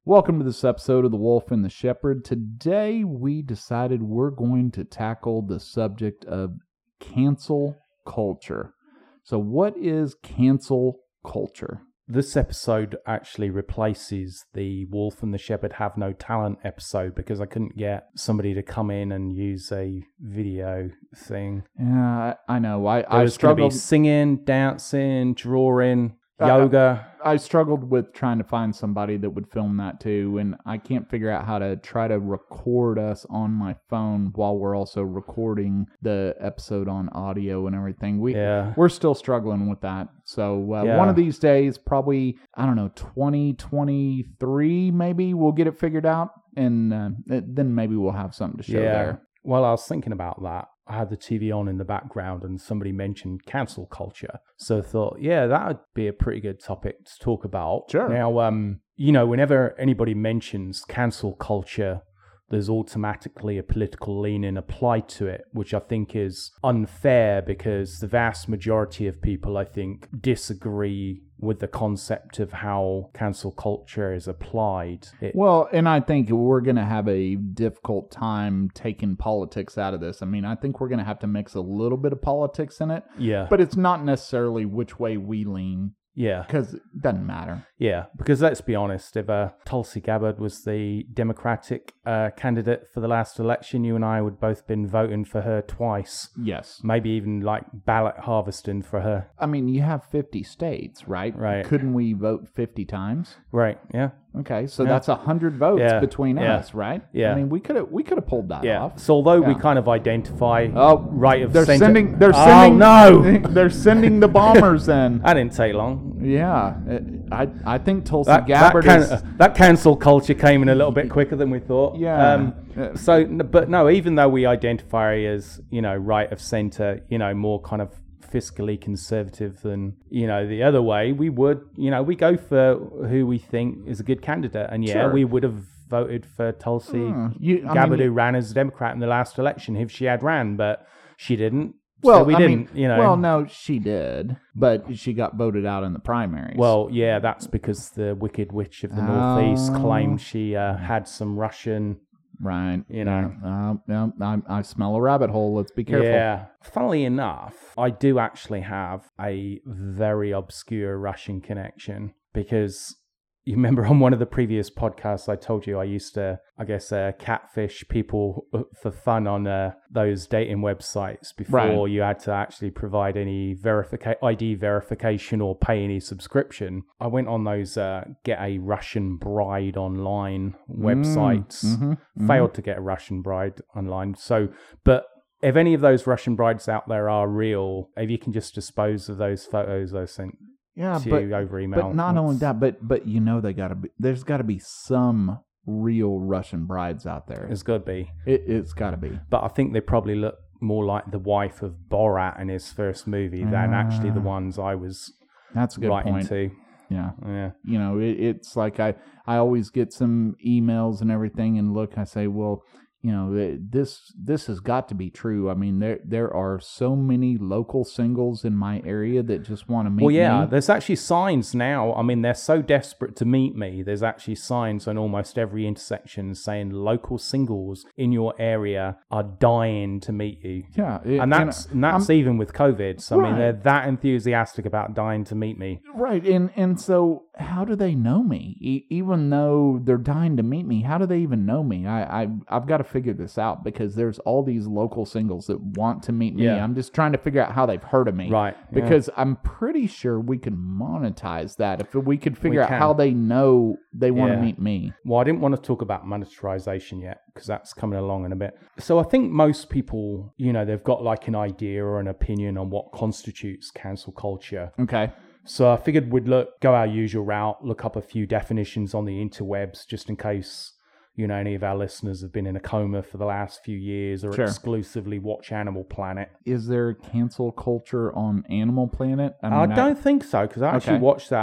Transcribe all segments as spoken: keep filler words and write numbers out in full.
Welcome to this episode of The Wolf and the Shepherd. Today we decided we're going to tackle the subject of cancel culture. So what is cancel culture? This episode actually replaces the Wolf and the Shepherd Have No Talent episode because I couldn't get somebody to come in and use a video thing. Yeah, I, I know. I, There I was going to struggled. be singing, dancing, drawing, yoga. I struggled with trying to find somebody that would film that too, and I can't figure out how to try to record us on my phone while we're also recording the episode on audio and everything. We Yeah. we're still struggling with that. So uh, Yeah. one of these days, probably I don't know, twenty twenty-three, maybe we'll get it figured out, and uh, then maybe we'll have something to show Yeah. there. Well, I was thinking about that. I had the T V on in the background and somebody mentioned cancel culture. So I thought, yeah, that would be a pretty good topic to talk about. Sure. Now, um, you know, whenever anybody mentions cancel culture, there's automatically a political leaning applied to it, which I think is unfair because the vast majority of people, I think, disagree with the concept of how cancel culture is applied. It, Well, and I think we're going to have a difficult time taking politics out of this. I mean, I think we're going to have to mix a little bit of politics in it, yeah, but it's not necessarily which way we lean yeah, because it doesn't matter. yeah. Because let's be honest, if uh, Tulsi Gabbard was the Democratic uh, candidate for the last election, you and I would both been voting for her twice. Yes. Maybe even like ballot harvesting for her. I mean, you have fifty states, right? Right. Couldn't we vote fifty times? Right, yeah. Okay, so Yeah. that's one hundred votes Yeah. between Yeah. us, right? Yeah. I mean, we could have we could have pulled that Yeah. off. So although we Yeah. kind of identify Oh, right of they're center... sending they're Oh, sending no! they're sending the bombers in. That didn't take long. Yeah, it- I I think Tulsi That, that, Gabbard can, is. uh, that cancel culture came in a little bit quicker than we thought. Yeah. Um, Uh, so, n- but no, even though we identify as, you know, right of center, you know, more kind of fiscally conservative than, you know, the other way, we would, you know, we go for who we think is a good candidate. And yeah, Sure. we would have voted for Tulsi Hmm, you- I Gabbard, mean, who ran as a Democrat in the last election if she had ran, but she didn't. Well, so we I didn't, mean, you know. Well, no, she did, but she got voted out in the primaries. Well, yeah, that's because the Wicked Witch of the Northeast Oh. claimed she uh, had some Russian, right, you know. Uh, yeah, I, I smell a rabbit hole. Let's be careful. Yeah. Funnily enough, I do actually have a very obscure Russian connection because you remember on one of the previous podcasts I told you I used to, I guess, uh, catfish people for fun on uh, those dating websites before Right. you had to actually provide any verifica- I D verification or pay any subscription. I went on those uh, Get a Russian Bride online websites, mhm, mhm. failed to get a Russian bride online. So, but if any of those Russian brides out there are real, if you can just dispose of those photos I sent Yeah, to but you over email. but not only that's- that, but but you know they gotta be. There's got to be some real Russian brides out there. It's got to be. It, it's got to be. But I think they probably look more like the wife of Borat in his first movie than actually the Ah. ones I was That's a good writing point. to. Yeah. Yeah. You know, it, it's like I, I always get some emails and everything, and look, I say, well, you know, th- this this has got to be true. I mean, there there are so many local singles in my area that just want to meet Well, yeah, me. there's actually signs now. I mean, they're so desperate to meet me. There's actually signs on almost every intersection saying local singles in your area are dying to meet you. Yeah, it- And that's and that's even with COVID. So I mean, Right. they're that enthusiastic about dying to meet me. right. And and so, how do they know me? E- even though they're dying to meet me, how do they even know me? I, I I've got to figure this out because there's all these local singles that want to meet me. Yeah. I'm just trying to figure out how they've heard of me. Right, yeah. Because I'm pretty sure we can monetize that if we could figure out can. how they know they want to Yeah. meet me. Well, I didn't want to talk about monetization yet because that's coming along in a bit. So I think most people, you know, they've got like an idea or an opinion on what constitutes cancel culture. Okay. So I figured we'd look, go our usual route, look up a few definitions on the interwebs just in case, you know, any of our listeners have been in a coma for the last few years or Sure. exclusively watch Animal Planet. Is there cancel culture on Animal Planet? I, mean, don't think so because I actually Okay. watched that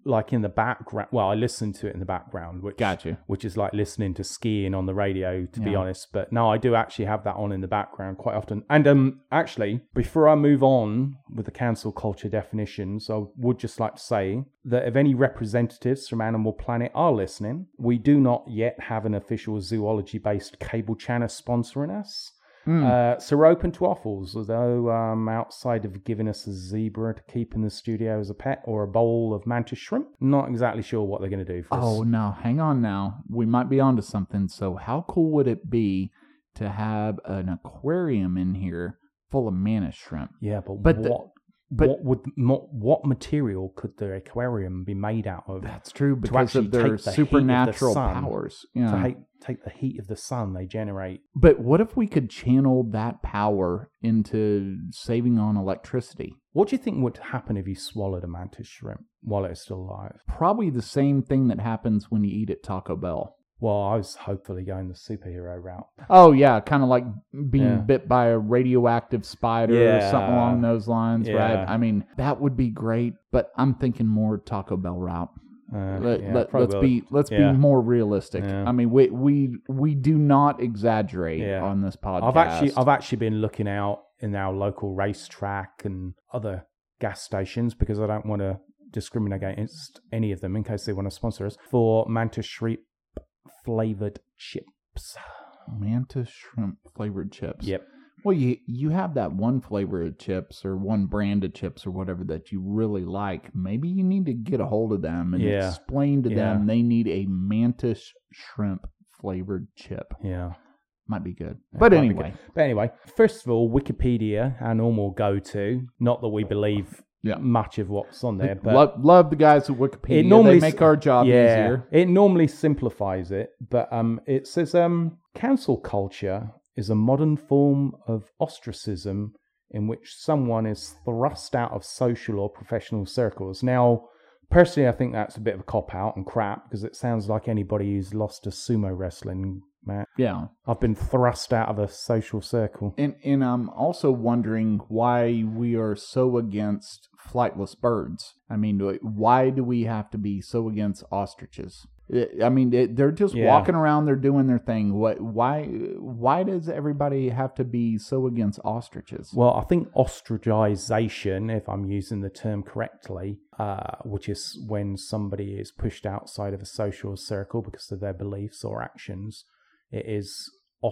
like in the background. Well, I listen to it in the background, which Gotcha. which is like listening to skiing on the radio, to be Yeah. honest. But no, I do actually have that on in the background quite often. And um, actually, before I move on with the cancel culture definitions, I would just like to say that if any representatives from Animal Planet are listening, we do not yet have an official zoology-based cable channel sponsoring us. Mm. Uh, so we're open to offers, although um, outside of giving us a zebra to keep in the studio as a pet or a bowl of mantis shrimp, not exactly sure what they're going to do for us. Oh, no, hang on now. We might be onto something. So how cool would it be to have an aquarium in here full of mantis shrimp? Yeah, but, But the- what, but- what would mo- what material could the aquarium be made out of? That's true because actually of their take the heat of the supernatural sun powers. To Yeah. take, take the heat of the sun they generate. But what if we could channel that power into saving on electricity? What do you think would happen if you swallowed a mantis shrimp while it's still alive? Probably the same thing that happens when you eat at Taco Bell. Well, I was hopefully going the superhero route. Oh, yeah, kind of like being Yeah. bit by a radioactive spider or Yeah. something along those lines, Yeah. right? I mean, that would be great, but I'm thinking more Taco Bell route. Uh, Let, yeah, let, probably let's will. be let's Yeah. be more realistic. Yeah. I mean, we we we do not exaggerate Yeah. on this podcast. I've actually I've actually been looking out in our local racetrack and other gas stations because I don't want to discriminate against any of them in case they want to sponsor us for mantis shrimp flavored chips. mantis shrimp flavored chips. Yep. Well, you you have that one flavor of chips or one brand of chips or whatever that you really like. Maybe you need to get a hold of them and Yeah. explain to Yeah. them they need a mantis shrimp flavored chip. Yeah. Might be good. Yeah, But might be anyway, good. But anyway, first of all, Wikipedia, our normal go-to. Not that we believe Yeah. much of what's on there, but love, love the guys at Wikipedia. It normally they make our job yeah, easier. it normally simplifies it, but um, it says um, cancel culture is a modern form of ostracism in which someone is thrust out of social or professional circles. Now, personally, I think that's a bit of a cop-out and crap because it sounds like anybody who's lost to sumo wrestling, Matt. Yeah. I've been thrust out of a social circle. And and I'm also wondering why we are so against flightless birds. I mean, why do we have to be so against ostriches? I mean, they're just Yeah. walking around, they're doing their thing. What? Why? Why does everybody have to be so against ostriches? Well, I think ostracization, if I'm using the term correctly, uh, which is when somebody is pushed outside of a social circle because of their beliefs or actions, it is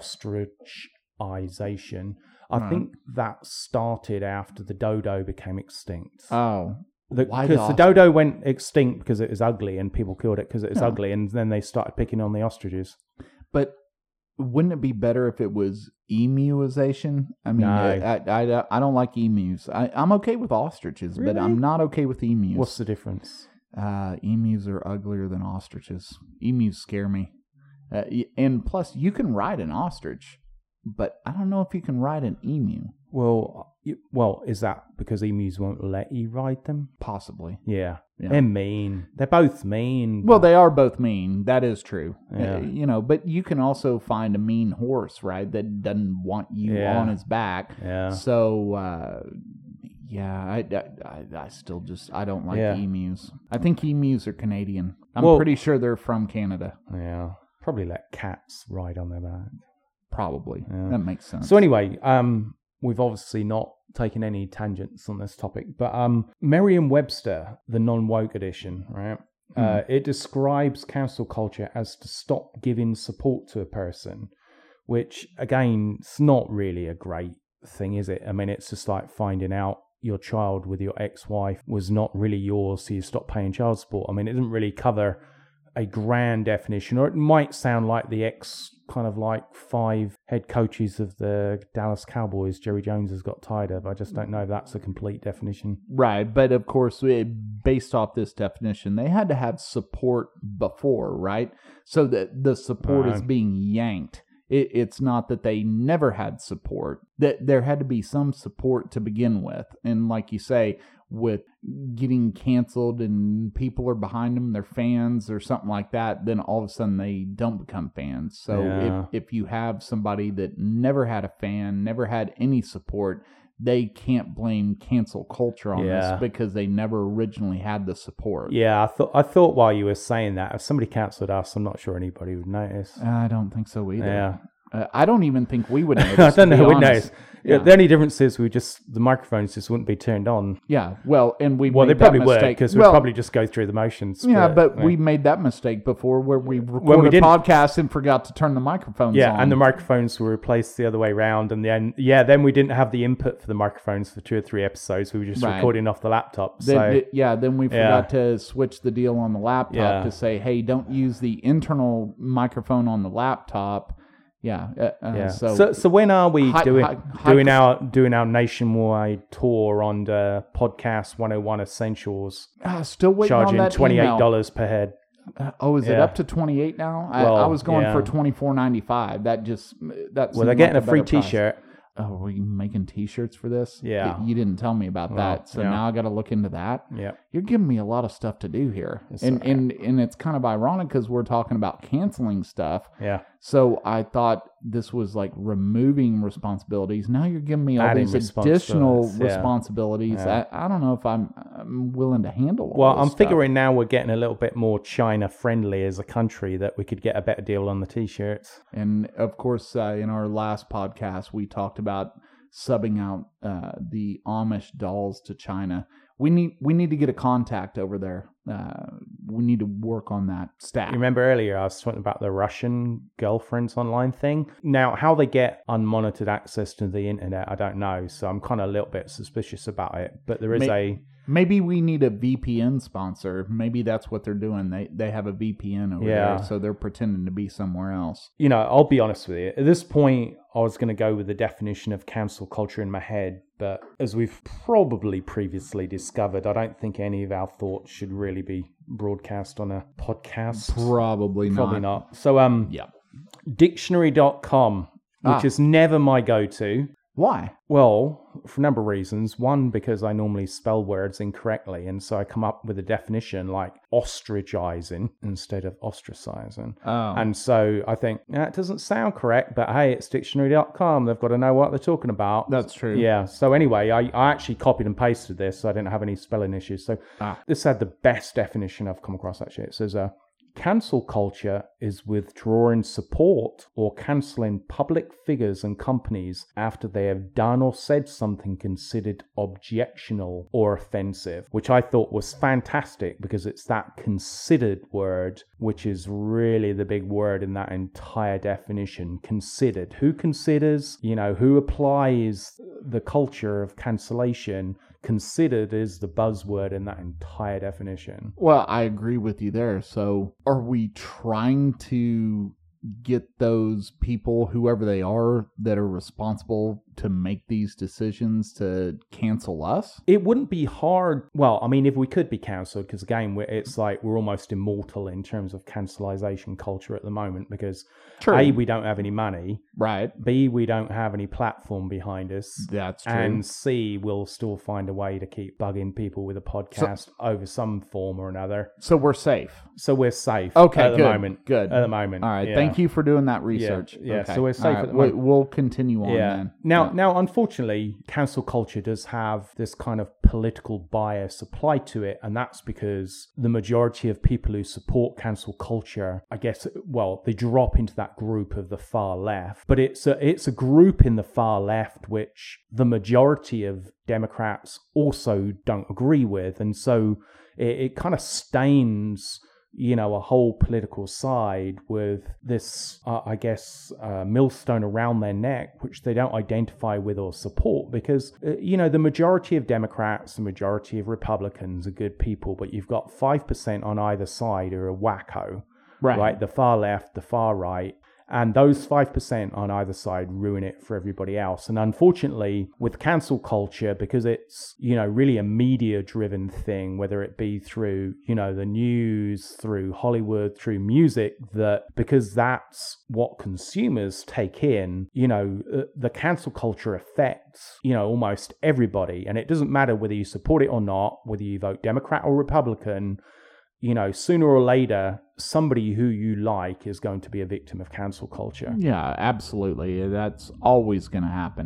ostracization. I Right. think that started after the dodo became extinct. Oh, The- why because the the dodo went extinct because it was ugly and people killed it because it was Yeah. ugly, and then they started picking on the ostriches. But wouldn't it be better if it was emuization? I mean, No. I, I, I don't like emus. I, I'm okay with ostriches, but Really? I'm not okay with emus. What's the difference? Uh, emus are uglier than ostriches. Emus scare me. Uh, y- and plus, you can ride an ostrich, but I don't know if you can ride an emu. Well, you, well, is that because emus won't let you ride them? Possibly. Yeah. Yeah. They're mean. They're both mean. Well, they are both mean. That is true. Yeah. Uh, you know, but you can also find a mean horse, right, that doesn't want you Yeah. on his back. Yeah. So, uh, yeah, I, I, I still just, I don't like Yeah. emus. I think emus are Canadian. I'm Well- pretty sure they're from Canada. Yeah. Probably let cats ride on their back. Probably. Yeah. That makes sense. So anyway, um, we've obviously not taken any tangents on this topic, but um, Merriam-Webster, the non-woke edition, right? Uh, it describes cancel culture as to stop giving support to a person, which again, it's not really a great thing, is it? I mean, it's just like finding out your child with your ex-wife was not really yours, so you stop paying child support. I mean, it doesn't really cover a grand definition, or it might sound like the ex kind of like five head coaches of the Dallas Cowboys Jerry Jones has got tired of. I just don't know if that's a complete definition. Right, but of course, it, based off this definition, they had to have support before, right? So that the support is Right. being yanked. It, it's not that they never had support. That there had to be some support to begin with, and like you say, with getting canceled and people are behind them, they're fans or something like that, then all of a sudden they don't become fans. So Yeah. if if you have somebody that never had a fan, never had any support, they can't blame cancel culture on Yeah. this because they never originally had the support. Yeah, I thought I thought while you were saying that, if somebody cancelled us, I'm not sure anybody would notice. I don't think so either. Yeah. Uh, I don't even think we would notice. I don't to know. be We'd honest. notice. Yeah. The only difference is we just the microphones just wouldn't be turned on. Yeah, well, and we Well, made they probably that would mistake because well, we'd probably just go through the motions. Yeah, but yeah. we made that mistake before where we recorded we a didn't- podcast and forgot to turn the microphones Yeah, on. and the microphones were replaced the other way around, and then yeah, then we didn't have the input for the microphones for two or three episodes. We were just Right. recording off the laptop. Then, So it- yeah, then we Yeah. forgot to switch the deal on the laptop Yeah. to say, hey, don't use the internal microphone on the laptop. Yeah. Uh, uh, yeah. So, So, so when are we Hi- doing hi- hi- doing our doing our nationwide tour on the podcast one oh one Essentials, uh, still waiting charging on that twenty eight email. dollars per head? Uh, oh, is it Yeah. up to twenty eight now? I, Well, I was going yeah. for twenty four ninety five. That just that. Well, they're seemed getting like a free better price. T-shirt. Oh, are we making T-shirts for this? Yeah. You didn't tell me about Well, that, so yeah. now I got to look into that. Yeah. You're giving me a lot of stuff to do here, It's and all right. and and it's kind of ironic because we're talking about canceling stuff. Yeah. So I thought this was like removing responsibilities. Now you're giving me all Adding these additional responsibilities, yeah. responsibilities. Yeah. I, I don't know if I'm, I'm willing to handle. All Well, this I'm stuff. figuring now we're getting a little bit more China friendly as a country that we could get a better deal on the T-shirts. And of course, uh, in our last podcast, we talked about subbing out uh, the Amish dolls to China. We need we need to get a contact over there. Uh, we need to work on that staff. You remember earlier I was talking about the Russian girlfriends online thing? Now, how they get unmonitored access to the internet, I don't know. So I'm kind of a little bit suspicious about it. But there is May- a... Maybe we need a V P N sponsor. Maybe that's what they're doing. They they have a V P N over Yeah. there, so they're pretending to be somewhere else. You know, I'll be honest with you. At this point, I was going to go with the definition of cancel culture in my head. But as we've probably previously discovered, I don't think any of our thoughts should really be broadcast on a podcast. Probably not. Probably not. So, um, Yeah. dictionary dot com, which Ah. is never my go-to. Why? Well, for a number of reasons. One, because I normally spell words incorrectly, and so I come up with a definition like ostracizing instead of ostracizing. Oh. And so I think, yeah, it doesn't sound correct, but hey, it's dictionary dot com. They've got to know what they're talking about. That's true. Yeah. So anyway, I, I actually copied and pasted this, so I didn't have any spelling issues. So Ah. this had the best definition I've come across, actually. It says, uh, cancel culture is withdrawing support or cancelling public figures and companies after they have done or said something considered objectionable or offensive, which I thought was fantastic because it's that considered word, which is really the big word in that entire definition. Considered. Who considers, you know, who applies the culture of cancellation? Considered is the buzzword in that entire definition. Well, I agree with you there. So, are we trying to get those people, whoever they are, that are responsible to make these decisions to cancel us? It wouldn't be hard. Well, I mean, if we could be cancelled, because again, we're, it's like we're almost immortal in terms of cancellation culture at the moment because True. A, we don't have any money. Right. B, we don't have any platform behind us. That's true. And C, we'll still find a way to keep bugging people with a podcast over some form or another. So we're safe. So we're safe Okay, at the good, moment. good. At the moment. All right. yeah. Thank you for doing that research. yeah, Okay. so we're safe All at right, the we- moment. We'll continue on Yeah. then. Now, Yeah. now, unfortunately, cancel culture does have this kind of political bias applied to it, and that's because the majority of people who support cancel culture, I guess, well, they drop into that group of the far left. But it's a it's a group in the far left which the majority of Democrats also don't agree with, and so it, it kind of stains, you know, a whole political side with this, uh, I guess, uh, millstone around their neck, which they don't identify with or support because, uh, you know, the majority of Democrats, the majority of Republicans are good people, but you've got five percent on either side who are wacko, Right. right? The far left, the far right. And those five percent on either side ruin it for everybody else. And unfortunately, with cancel culture, because it's, you know, really a media-driven thing, whether it be through, you know, the news, through Hollywood, through music, that because that's what consumers take in, you know, uh, the cancel culture affects, you know, almost everybody. And it doesn't matter whether you support it or not, whether you vote Democrat or Republican, you know, sooner or later, somebody who you like is going to be a victim of cancel culture. Yeah, absolutely. That's always going to happen.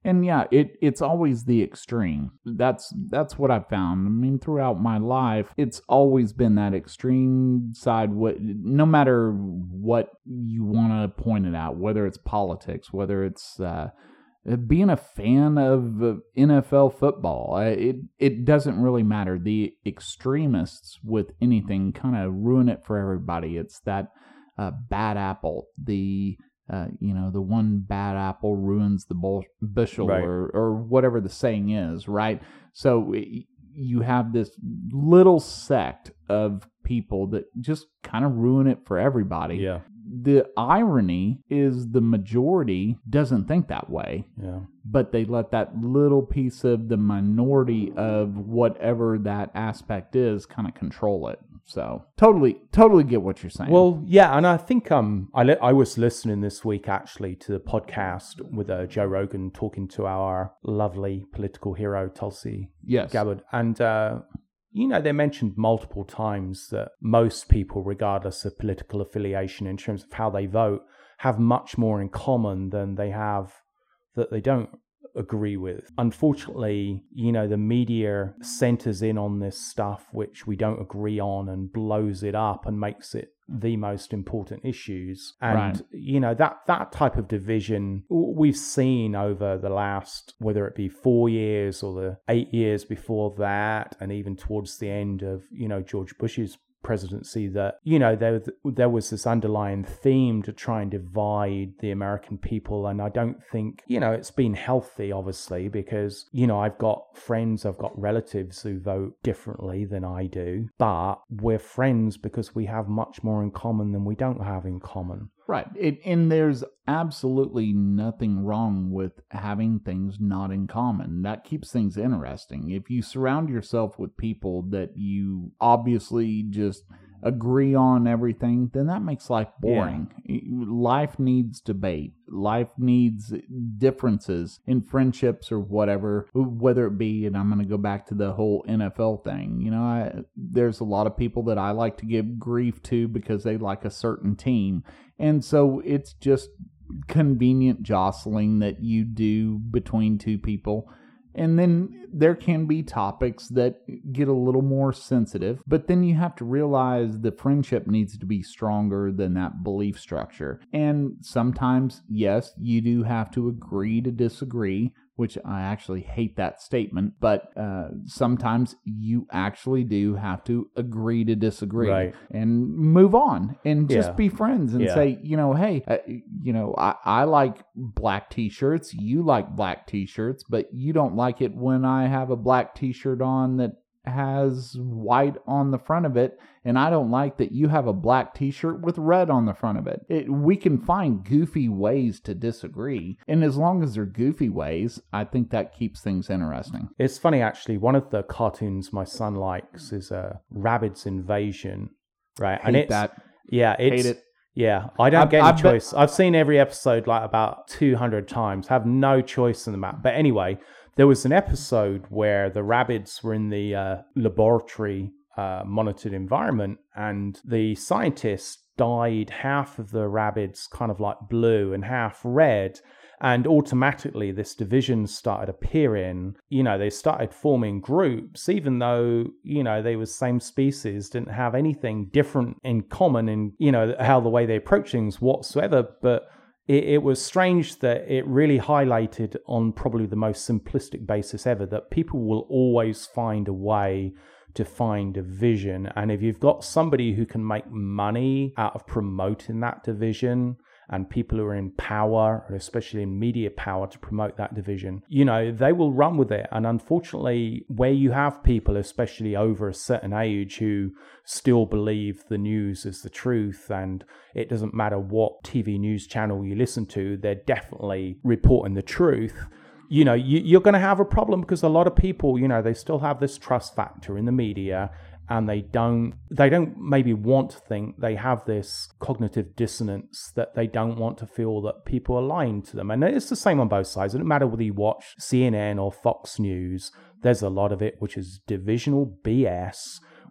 And yeah, it it's always the extreme. That's that's what I've found. I mean, throughout my life, it's always been that extreme side. What, no matter what you want to point it out, whether it's politics, whether it's uh, being a fan of N F L football, it it doesn't really matter. The extremists with anything kind of ruin it for everybody. It's that uh, bad apple. The Uh, you know, the one bad apple ruins the bushel, right. or, or whatever the saying is, right? So it, you have this little sect of people that just kind of ruin it for everybody. Yeah. The irony is the majority doesn't think that way. Yeah. But they let that little piece of the minority of whatever that aspect is kind of control it. So totally, totally get what you're saying. Well, yeah, and I think um, I li- I was listening this week actually to the podcast with uh, Joe Rogan talking to our lovely political hero Tulsi yes. Gabbard, and uh, you know, they mentioned multiple times that most people, regardless of political affiliation, in terms of how they vote, have much more in common than they have that they don't agree with. Unfortunately, you know, the media centers in on this stuff which we don't agree on and blows it up and makes it the most important issues. And, right. you know, that, that type of division we've seen over the last, whether it be four years or the eight years before that, and even towards the end of, you know, George Bush's presidency, that, you know, there there was this underlying theme to try and divide the American people. And I don't think, you know, it's been healthy, obviously, because, you know, I've got friends, I've got relatives who vote differently than I do, but we're friends because we have much more in common than we don't have in common. Right. It, and there's absolutely nothing wrong with having things not in common. That keeps things interesting. If you surround yourself with people that you obviously just agree on everything, then that makes life boring. Yeah. Life needs debate. Life needs differences in friendships or whatever, whether it be, and I'm going to go back to the whole N F L thing. You know, I, there's a lot of people that I like to give grief to because they like a certain team. And so it's just convenient jostling that you do between two people. And then there can be topics that get a little more sensitive, but then you have to realize the friendship needs to be stronger than that belief structure. And sometimes, yes, you do have to agree to disagree, which I actually hate that statement, but uh, sometimes you actually do have to agree to disagree, right, and move on and just yeah. be friends and yeah. say, you know, hey, uh, you know, I, I like black t-shirts, you like black t-shirts, but you don't like it when I have a black t-shirt on that has white on the front of it, and I don't like that you have a black t-shirt with red on the front of it. it. We can find goofy ways to disagree, and as long as they're goofy ways, I think that keeps things interesting. It's funny, actually, one of the cartoons my son likes is uh, Rabbids Invasion, right? Hate and it's that. Yeah, it's, Hate it. Yeah, I don't I, get I any choice. Bet- I've seen every episode like about two hundred times, have no choice in the map. But anyway, there was an episode where the Rabbids were in the uh, laboratory uh, monitored environment, and the scientists dyed half of the Rabbids kind of like blue and half red, and automatically this division started appearing. You know, they started forming groups, even though, you know, they were same species, didn't have anything different in common in, you know, how the way they approach things whatsoever. But It, it was strange that it really highlighted on probably the most simplistic basis ever that people will always find a way to find division. And if you've got somebody who can make money out of promoting that division, and people who are in power, and especially in media power, to promote that division, you know, they will run with it. And unfortunately, where you have people, especially over a certain age, who still believe the news is the truth, and it doesn't matter what T V news channel you listen to, they're definitely reporting the truth. You know, you, you're going to have a problem, because a lot of people, you know, they still have this trust factor in the media, and they don't they don't maybe want to think, they have this cognitive dissonance that they don't want to feel that people are lying to them. And it's the same on both sides. It doesn't matter whether you watch C N N or Fox News, there's a lot of it which is divisional B S,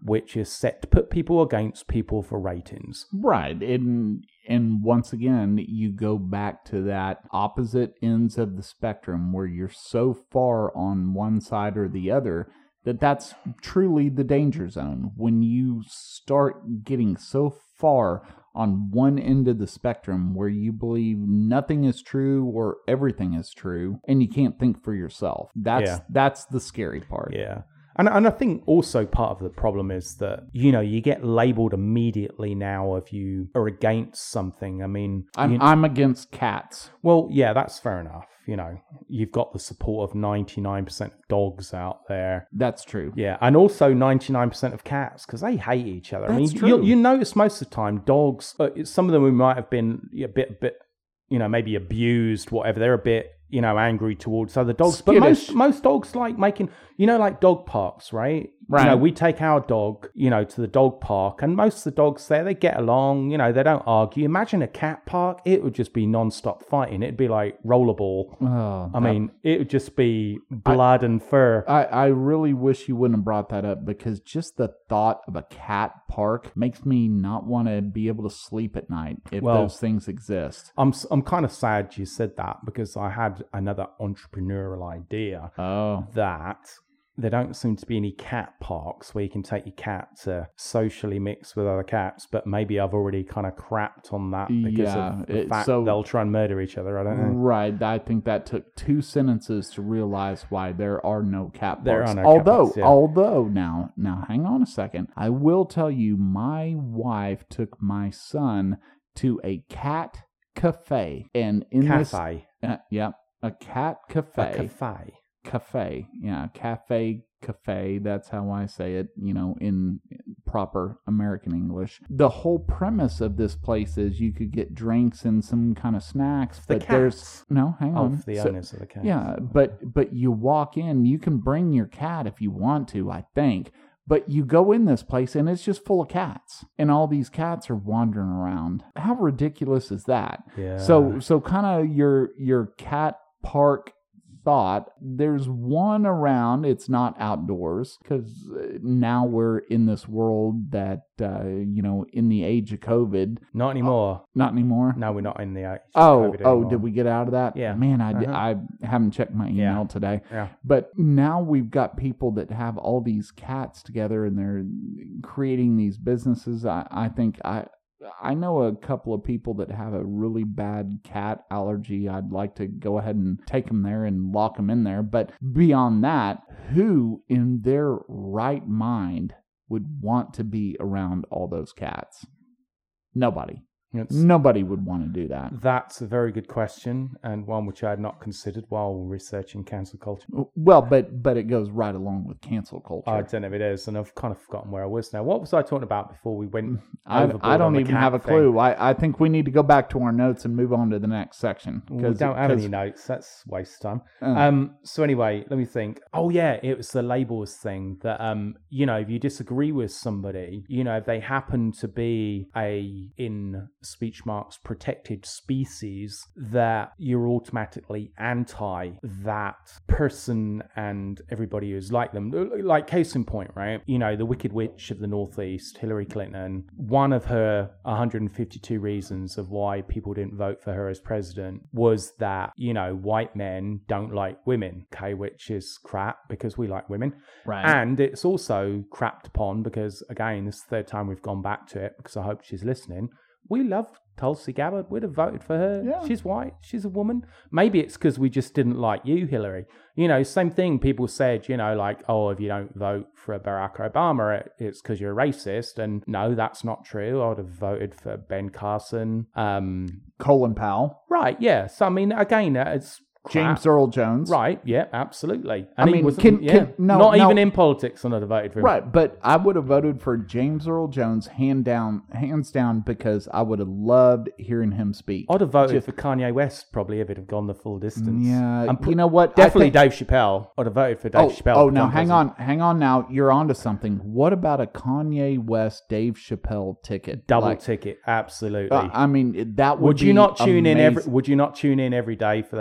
which is set to put people against people for ratings. Right. And and once again, you go back to that opposite ends of the spectrum where you're so far on one side or the other that that's truly the danger zone. When you start getting so far on one end of the spectrum where you believe nothing is true or everything is true and you can't think for yourself. That's Yeah. that's the scary part. Yeah. And and I think also part of the problem is that, you know, you get labeled immediately now if you are against something. I mean, I'm you, I'm against cats. well, yeah, that's fair enough. You know, you've got the support of ninety-nine percent of dogs out there. That's true. Yeah, and also ninety-nine percent of cats because they hate each other. I That's mean, true. You, you notice most of the time dogs, uh, some of them who might have been a bit, bit, you know, maybe abused, whatever, they're a bit, you know, angry towards other dogs. Skittish. But most most dogs like making, you know, like dog parks, right? Right. You know, we take our dog, you know, to the dog park, and most of the dogs there, they get along, you know, they don't argue. Imagine a cat park, it would just be non-stop fighting. It'd be like rollerball. Oh, I that- mean, it would just be blood and fur. I, I really wish you wouldn't have brought that up because just the thought of a cat park makes me not want to be able to sleep at night if Well, those things exist. I'm s- I'm kind of sad you said that because I had another entrepreneurial idea Oh, that there don't seem to be any cat parks where you can take your cat to socially mix with other cats, but maybe I've already kind of crapped on that because Yeah, of the it- fact so- they'll try and murder each other. I don't know. right. I think that took two sentences to realize why there are no cat parks. There are no cat although, parks, yeah. although now, now hang on a second. I will tell you, my wife took my son to a cat cafe, and in Cafe. this, uh, yeah, a cat A cafe. cafe. Cafe, yeah, cafe, cafe. That's how I say it, you know, in proper American English. The whole premise of this place is you could get drinks and some kind of snacks, The but there's cats no, hang on. of the So- owners of the cat. yeah, but but you walk in, you can bring your cat if you want to, I think. But you go in this place and it's just full of cats, and all these cats are wandering around. How ridiculous is that? Yeah. So so kind of your your cat park thought, there's one around. It's not outdoors because now we're in this world that uh, you know, in the age of COVID. Not anymore. Not anymore. No, we're not in the age of Oh, COVID oh, anymore. did we get out of that? Yeah. Man, I, di- Uh-huh. I haven't checked my email Yeah. today. Yeah. But now we've got people that have all these cats together and they're creating these businesses. I, I think I I know a couple of people that have a really bad cat allergy. I'd like to go ahead and take them there and lock them in there. But beyond that, who in their right mind would want to be around all those cats? Nobody. It's, Nobody would want to do that. That's a very good question, and one which I had not considered while researching cancel culture. Well, but but it goes right along with cancel culture. I don't know if it is, and I've kind of forgotten where I was now. What was I talking about before we went I, overboard I on don't the even cat have a thing? clue. I, I think we need to go back to our notes and move on to the next section. We don't have 'cause- any notes. That's a waste of time. Uh. Um. So anyway, let me think. Oh yeah, it was the labels thing that um. You know, if you disagree with somebody, you know, if they happen to be a in speech marks protected species, that you're automatically anti that person and everybody who's like them. Like case in point, right? You know, the Wicked Witch of the Northeast, Hillary Clinton. One of her one hundred fifty-two reasons of why people didn't vote for her as president was that, you know, white men don't like women, okay, which is crap because we like women. Right. And it's also crapped upon because, again, this is the third time we've gone back to it because I hope she's listening. We love Tulsi Gabbard. We'd have voted for her. Yeah. She's white. She's a woman. Maybe it's because we just didn't like you, Hillary. You know, same thing. People said, you know, like, oh, if you don't vote for Barack Obama, it, it's because you're racist. And no, that's not true. I would have voted for Ben Carson. Um, Colin Powell. right. Yeah. So, I mean, again, uh, it's crap. James Earl Jones. Right. Yeah, absolutely. I And he mean, wasn't- can- yeah, can- no, not no. even in politics, I'd have voted for him. Right, but I would have voted for James Earl Jones hand down, hands down, because I would have loved hearing him speak. I'd have voted Just- for Kanye West probably if it had gone the full distance. Yeah, I'm pr- you know what? I Definitely think- Dave Chappelle. I'd have voted for Dave Oh, Chappelle. oh, to now become hang president. on, hang on. Now you're onto something. What about a Kanye West, Dave Chappelle ticket? Double Like, ticket, absolutely. uh, I mean, that would. would you be not tune in every? amazing. Would you not tune in every day for those press conferences?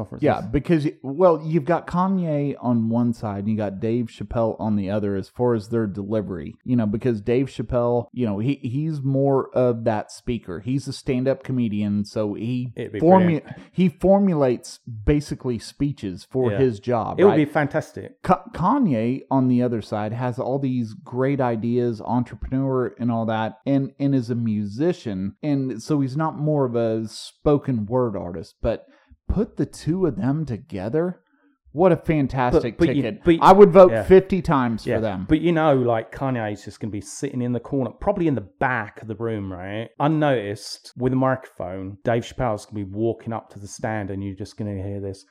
conferences. Yeah, because, well, you've got Kanye on one side and you got Dave Chappelle on the other as far as their delivery. You know, because Dave Chappelle, you know, he he's more of that speaker. He's a stand-up comedian, so he formu- he formulates basically speeches for yeah. his job. It right? would be fantastic. Ka- Kanye, on the other side, has all these great ideas, entrepreneur and all that, and, and is a musician, and so he's not more of a spoken word artist, but put the two of them together, what a fantastic but, but ticket. You, but, I would vote yeah. fifty times yeah. for them. But you know, like Kanye is just going to be sitting in the corner, probably in the back of the room, right? Unnoticed, with a microphone. Dave Chappelle's going to be walking up to the stand and you're just going to hear this.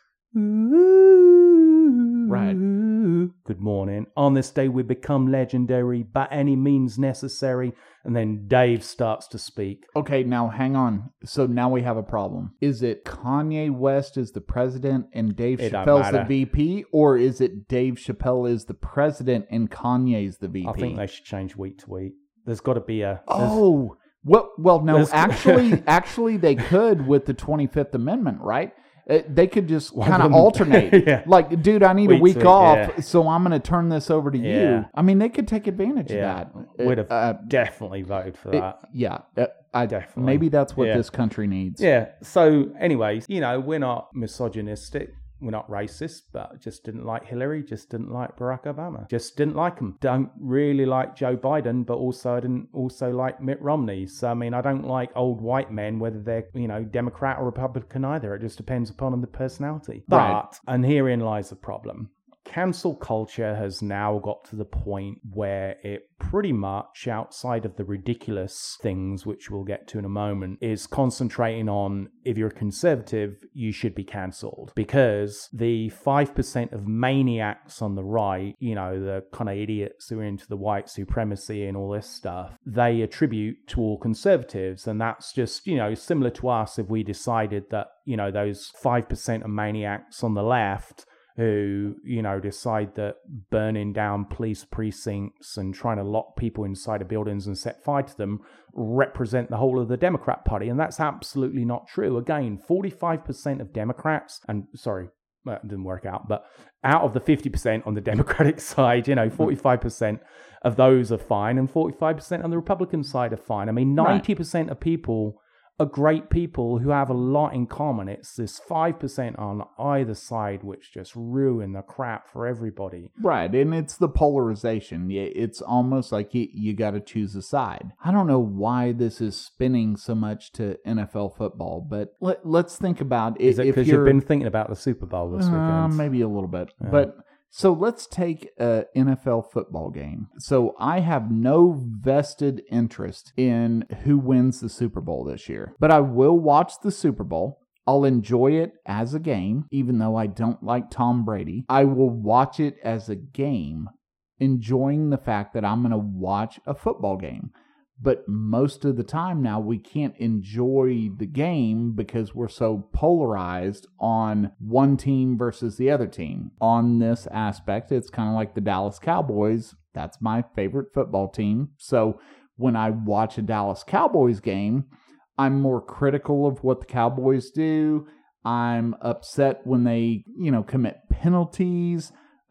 Right. Good morning. On this day we become legendary by any means necessary. And then Dave starts to speak. Okay, now hang on. So now we have a problem. Is it Kanye West is the president and Dave it Chappelle's the V P? Or is it Dave Chappelle is the president and Kanye's the V P? I think they should change week to week. There's got to be a... Oh, well, well, no, actually, actually they could with the twenty-fifth Amendment, right? Uh, they could just kind of alternate. yeah. Like, dude, I need week a week to, off, yeah. so I'm going to turn this over to yeah. you. I mean, they could take advantage yeah. of that. Would have uh, definitely voted for that. It, yeah. Uh, I definitely. Maybe that's what yeah. this country needs. Yeah. So, anyways, you know, we're not misogynistic. We're not racist, but just didn't like Hillary, just didn't like Barack Obama, just didn't like him. Don't really like Joe Biden, but also I didn't also like Mitt Romney. So, I mean, I don't like old white men, whether they're, you know, Democrat or Republican either. It just depends upon the personality. But, right. and herein lies the problem. Cancel culture has now got to the point where it pretty much, outside of the ridiculous things, which we'll get to in a moment, is concentrating on, if you're a conservative, you should be cancelled. Because the five percent of maniacs on the right, you know, the kind of idiots who are into the white supremacy and all this stuff, they attribute to all conservatives. And that's just, you know, similar to us if we decided that, you know, those five percent of maniacs on the left who, you know, decide that burning down police precincts and trying to lock people inside of buildings and set fire to them represent the whole of the Democrat Party. And that's absolutely not true. Again, forty-five percent of Democrats, and sorry, well, it didn't work out, but out of the fifty percent on the Democratic side, you know, forty-five percent of those are fine and forty-five percent on the Republican side are fine. I mean, ninety percent right. of people are great people who have a lot in common. It's this five percent on either side which just ruin the crap for everybody. Right, and it's the polarization. It's almost like you, you got to choose a side. I don't know why this is spinning so much to N F L football, but let, let's think about it. Is it because you've been thinking about the Super Bowl this weekend? Uh, maybe a little bit, yeah. but... So let's take an N F L football game. So I have no vested interest in who wins the Super Bowl this year, but I will watch the Super Bowl. I'll enjoy it as a game, even though I don't like Tom Brady. I will watch it as a game, enjoying the fact that I'm going to watch a football game. But most of the time now, we can't enjoy the game because we're so polarized on one team versus the other team. On this aspect, it's kind of like the Dallas Cowboys. That's my favorite football team. So when I watch a Dallas Cowboys game, I'm more critical of what the Cowboys do. I'm upset when they, you know, commit penalties.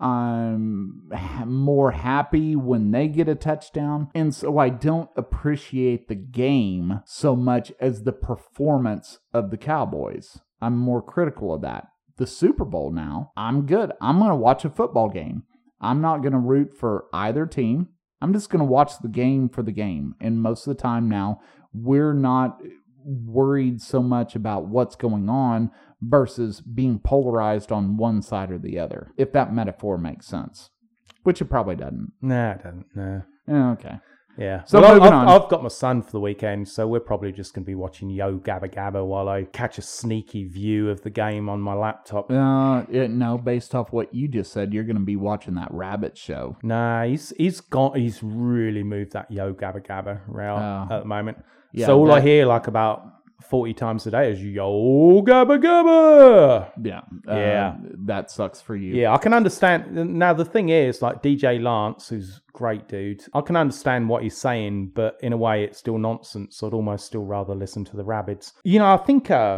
I'm more happy when they get a touchdown. And so I don't appreciate the game so much as the performance of the Cowboys. I'm more critical of that. The Super Bowl now, I'm good. I'm going to watch a football game. I'm not going to root for either team. I'm just going to watch the game for the game. And most of the time now, we're not worried so much about what's going on versus being polarized on one side or the other, if that metaphor makes sense, which it probably doesn't. Nah, it doesn't. No. Okay. Yeah. So well, moving I've, on. I've got my son for the weekend, so we're probably just going to be watching Yo Gabba Gabba while I catch a sneaky view of the game on my laptop. Uh, it, no, based off what you just said, you're going to be watching that rabbit show. Nah, he's he's got he's really moved that Yo Gabba Gabba route Oh. at the moment. Yeah, so all that- I hear like about forty times a day is Yo Gabba Gabba. Yeah. Uh, Yeah. That sucks for you. Yeah, I can understand. Now, the thing is, like D J Lance, who's a great dude, I can understand what he's saying, but in a way, it's still nonsense. So I'd almost still rather listen to the Rabbids. You know, I think uh,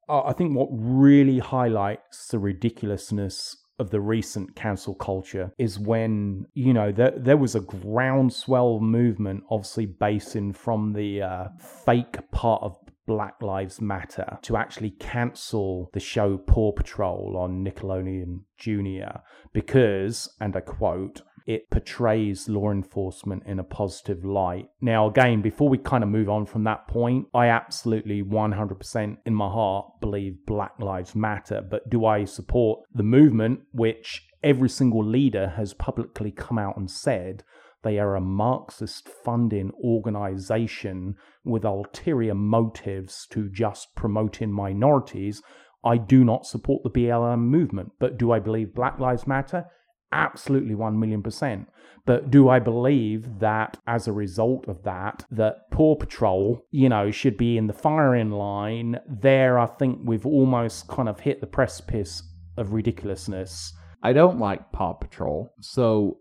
I think what really highlights the ridiculousness of the recent cancel culture is when, you know, there, there was a groundswell movement, obviously basing from the uh, fake part of Black Lives Matter, to actually cancel the show Paw Patrol on Nickelodeon Junior because, and I quote, it portrays law enforcement in a positive light. Now, again, before we kind of move on from that point, I absolutely one hundred percent in my heart believe Black Lives Matter. But do I support the movement, which every single leader has publicly come out and said they are a Marxist funding organization with ulterior motives to just promoting minorities? I do not support the B L M movement. But do I believe Black Lives Matter? Absolutely one million percent. But do I believe that as a result of that, that Paw Patrol, you know, should be in the firing line? There, I think we've almost kind of hit the precipice of ridiculousness. I don't like Paw Patrol, so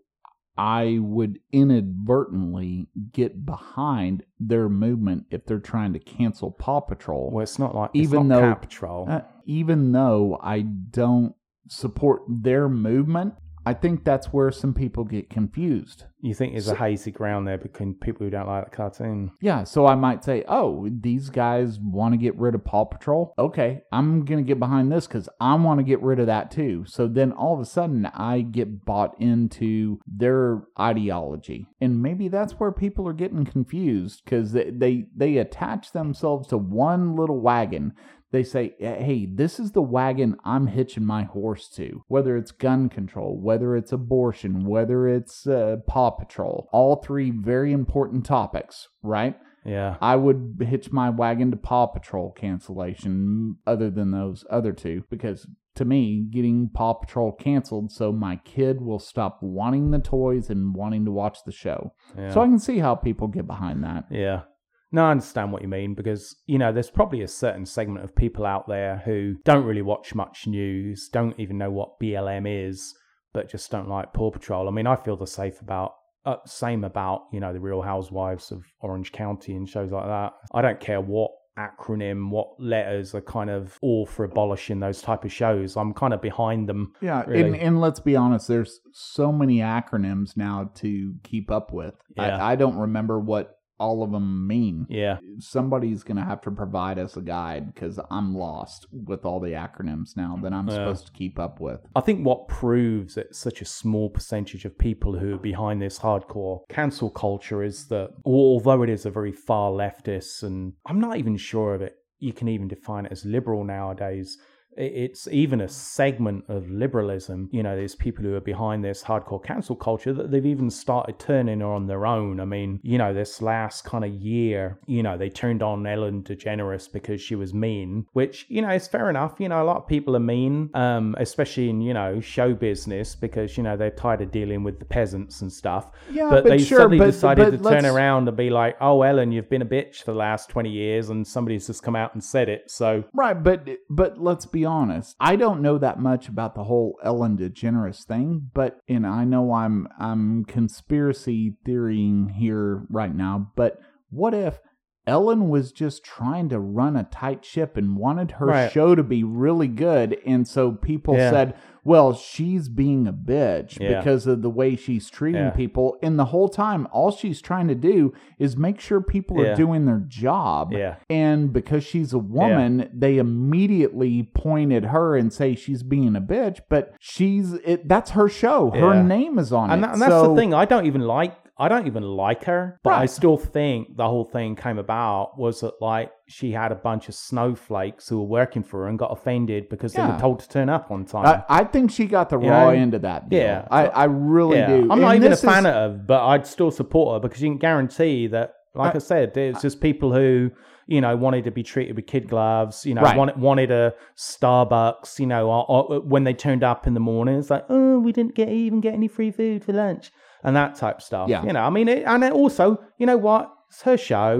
I would inadvertently get behind their movement if they're trying to cancel Paw Patrol. Well, it's not like even it's not though Cat Patrol. Uh, even though I don't support their movement, I think that's where some people get confused. You think there's So- a hazy ground there between people who don't like the cartoon? Yeah, so I might say, oh, these guys want to get rid of Paw Patrol? Okay, I'm going to get behind this because I want to get rid of that too. So then all of a sudden I get bought into their ideology. And maybe that's where people are getting confused because they, they, they attach themselves to one little wagon. They say, hey, this is the wagon I'm hitching my horse to. Whether it's gun control, whether it's abortion, whether it's uh, Paw Patrol. All three very important topics, right? Yeah. I would hitch my wagon to Paw Patrol cancellation other than those other two. Because to me, getting Paw Patrol canceled so my kid will stop wanting the toys and wanting to watch the show. Yeah. So I can see how people get behind that. Yeah. No, I understand what you mean because, you know, there's probably a certain segment of people out there who don't really watch much news, don't even know what B L M is, but just don't like Paw Patrol. I mean, I feel the safe about, uh, same about, you know, the Real Housewives of Orange County and shows like that. I don't care what acronym, what letters are kind of all for abolishing those type of shows. I'm kind of behind them. Yeah, really. and, and let's be honest, there's so many acronyms now to keep up with. Yeah. I, I don't remember what all of them mean. Yeah. Somebody's going to have to provide us a guide because I'm lost with all the acronyms now that I'm Yeah. supposed to keep up with. I think what proves that such a small percentage of people who are behind this hardcore cancel culture is that although it is a very far leftist, and I'm not even sure of it, you can even define it as liberal nowadays, it's even a segment of liberalism. You know, there's people who are behind this hardcore cancel culture that they've even started turning on their own. I mean, you know, this last kind of year, you know, they turned on Ellen DeGeneres because she was mean, which, you know, is fair enough. You know, a lot of people are mean, um, especially in, you know, show business because, you know, they're tired of dealing with the peasants and stuff. Yeah, but, but they sure, suddenly but- decided but to turn let's- around and be like, oh, Ellen, you've been a bitch for the last twenty years and somebody's just come out and said it. So, Right, but but let's be honest. I don't know that much about the whole Ellen DeGeneres thing, but and I know I'm I'm conspiracy theorying here right now, but what if Ellen was just trying to run a tight ship and wanted her Right. show to be really good, and so people Yeah. said, well, she's being a bitch Yeah. because of the way she's treating Yeah. people, and the whole time all she's trying to do is make sure people Yeah. are doing their job. Yeah. And because she's a woman, they immediately point at her and say she's being a bitch, but she's it, that's her show. Her Yeah. name is on and, it. that, and that's So- the thing. I don't even like. I don't even like her, but I Right. still think the whole thing came about was that like she had a bunch of snowflakes who were working for her and got offended because they Yeah. were told to turn up on time. I, I think she got the You raw know? end of that deal. Yeah. I, I really yeah, do. I'm not And even a this fan is- of her, but I'd still support her because you can guarantee that, like I, I- said, there's just people who, you know, wanted to be treated with kid gloves, you know, Right. wanted, wanted a Starbucks, you know, or, or when they turned up in the morning, it's like, oh, we didn't get even get any free food for lunch and that type of stuff. Yeah. You know, I mean, it, and then also, you know what? It's her show.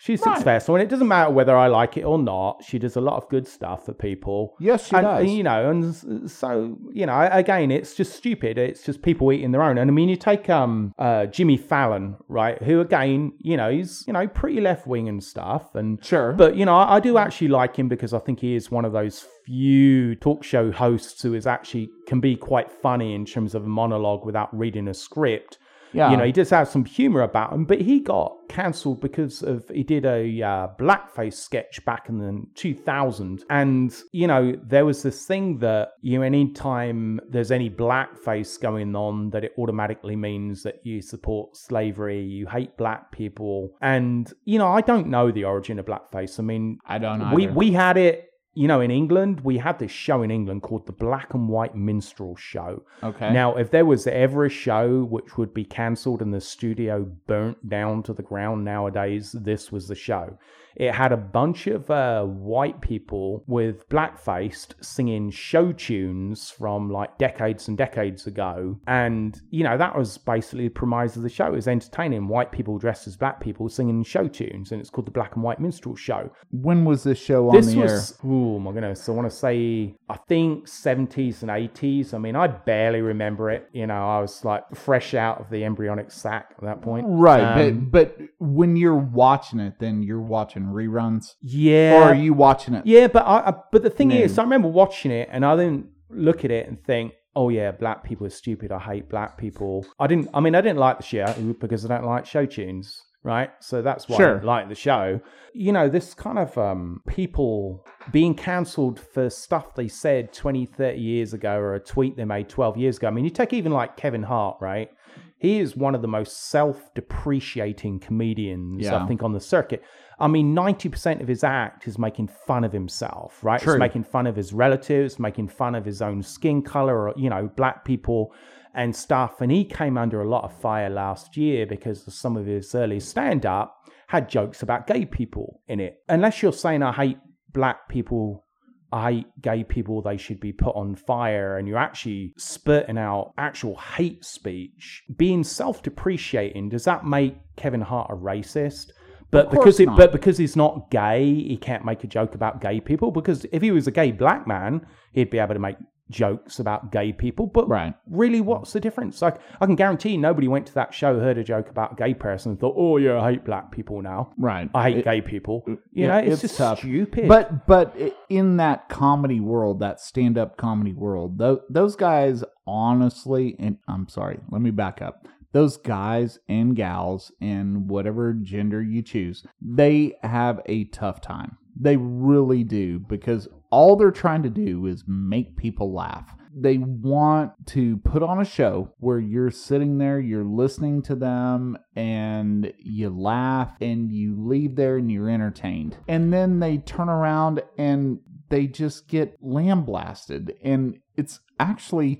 She's Right. successful, and it doesn't matter whether I like it or not. She does a lot of good stuff for people. Yes, she and, does. You know, and so, you know, again, it's just stupid. It's just people eating their own. And I mean, you take um uh, Jimmy Fallon, right, who, again, you know, he's, you know, pretty left-wing and stuff. And Sure. But, you know, I, I do actually like him because I think he is one of those few talk show hosts who is actually can be quite funny in terms of a monologue without reading a script. Yeah. You know, he does have some humor about him, but he got cancelled because of he did a uh, blackface sketch back in the two thousand. And, you know, there was this thing that, you know, anytime there's any blackface going on, that it automatically means that you support slavery, you hate black people. And, you know, I don't know the origin of blackface. I mean, I don't know. we, we had it. You know, in England, we had this show in England called the Black and White Minstrel Show. Okay. Now, if there was ever a show which would be cancelled and the studio burnt down to the ground nowadays, this was the show. It had a bunch of uh, white people with blackfaced singing show tunes from like decades and decades ago. And, you know, that was basically the premise of the show. It was entertaining white people dressed as black people singing show tunes. And it's called the Black and White Minstrel Show. When was this show on This the was, air? oh my goodness, I want to say, I think seventies and eighties. I mean, I barely remember it. You know, I was like fresh out of the embryonic sac at that point. Right. Um, but, but when you're watching it, then you're watching reruns? Yeah. Or are you watching it? Yeah, but I, I but the thing No. is, I remember watching it and I didn't look at it and think, oh yeah, black people are stupid. I hate black people. I didn't, I mean, I didn't like the show because I don't like show tunes, right? So that's why Sure. I didn't like the show. You know, this kind of um, people being cancelled for stuff they said twenty, thirty years ago or a tweet they made twelve years ago. I mean, you take even like Kevin Hart, right? He is one of the most self-depreciating comedians, Yeah. I think, on the circuit. I mean, ninety percent of his act is making fun of himself, right? True. It's making fun of his relatives, making fun of his own skin color, or, you know, black people and stuff. And he came under a lot of fire last year because of some of his early stand-up had jokes about gay people in it. Unless you're saying, I hate black people, I hate gay people, they should be put on fire, and you're actually spurting out actual hate speech, being self-depreciating, does that make Kevin Hart a racist? But Of course because it, not. but because he's not gay, he can't make a joke about gay people. Because if he was a gay black man, he'd be able to make jokes about gay people. But Right. really, what's the difference? Like, I can guarantee nobody went to that show, heard a joke about a gay person, and thought, "Oh yeah, I hate black people now. Right. I hate It- gay people." You yeah, know, it's, it's just tough. stupid. But but i- in that comedy world, that stand-up comedy world, th- those guys honestly, and I'm sorry, let me back up. Those guys and gals, and whatever gender you choose, they have a tough time. They really do, because all they're trying to do is make people laugh. They want to put on a show where you're sitting there, you're listening to them, and you laugh, and you leave there and you're entertained. And then they turn around and they just get lambasted. And it's actually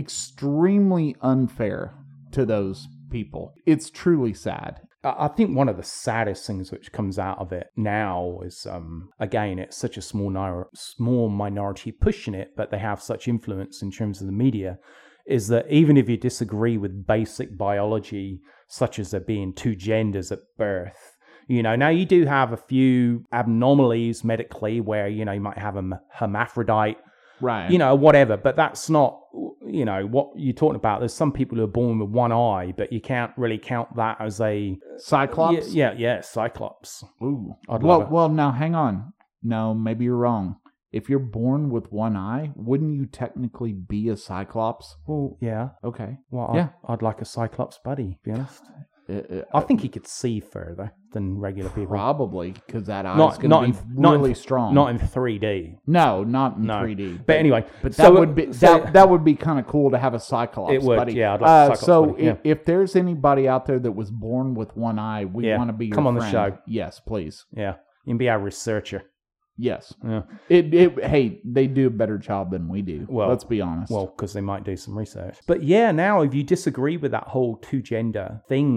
extremely unfair to those people. It's truly sad. I I think one of the saddest things which comes out of it now is, um, again, it's such a small, ni- small minority pushing it, but they have such influence in terms of the media, is that even if you disagree with basic biology, such as there being two genders at birth, you know, now you do have a few abnormalities medically where, you know, you might have a m- hermaphrodite, Right. you know, whatever, but that's not, you know, what you're talking about. There's some people who are born with one eye, but you can't really count that as a Cyclops? Yeah, yeah, yeah, Cyclops. Ooh. I'd well, love it. well, now hang on. No, maybe you're wrong. If you're born with one eye, wouldn't you technically be a Cyclops? Well, yeah. Okay. Well, Yeah. I'd, I'd like a Cyclops buddy, to be honest. Uh, uh, I think he could see further than regular people. Probably, because that eye's Not, going not, to in, be not really in, strong. Not in three D. no, not in No. three D. But anyway, But so- that would be so- that, that would be kind of cool to have a Cyclops It would, buddy. yeah, I'd like a uh, Cyclops so buddy, yeah. if, if there's anybody out there that was born with one eye, we Yeah, want to be your come on the friend. show. Yes, please. Yeah, you can be our researcher. Yes. Yeah. It, it. Hey, they do a better job than we do. Well, let's be honest. Well, because they might do some research. But yeah, now if you disagree with that whole two gender thing,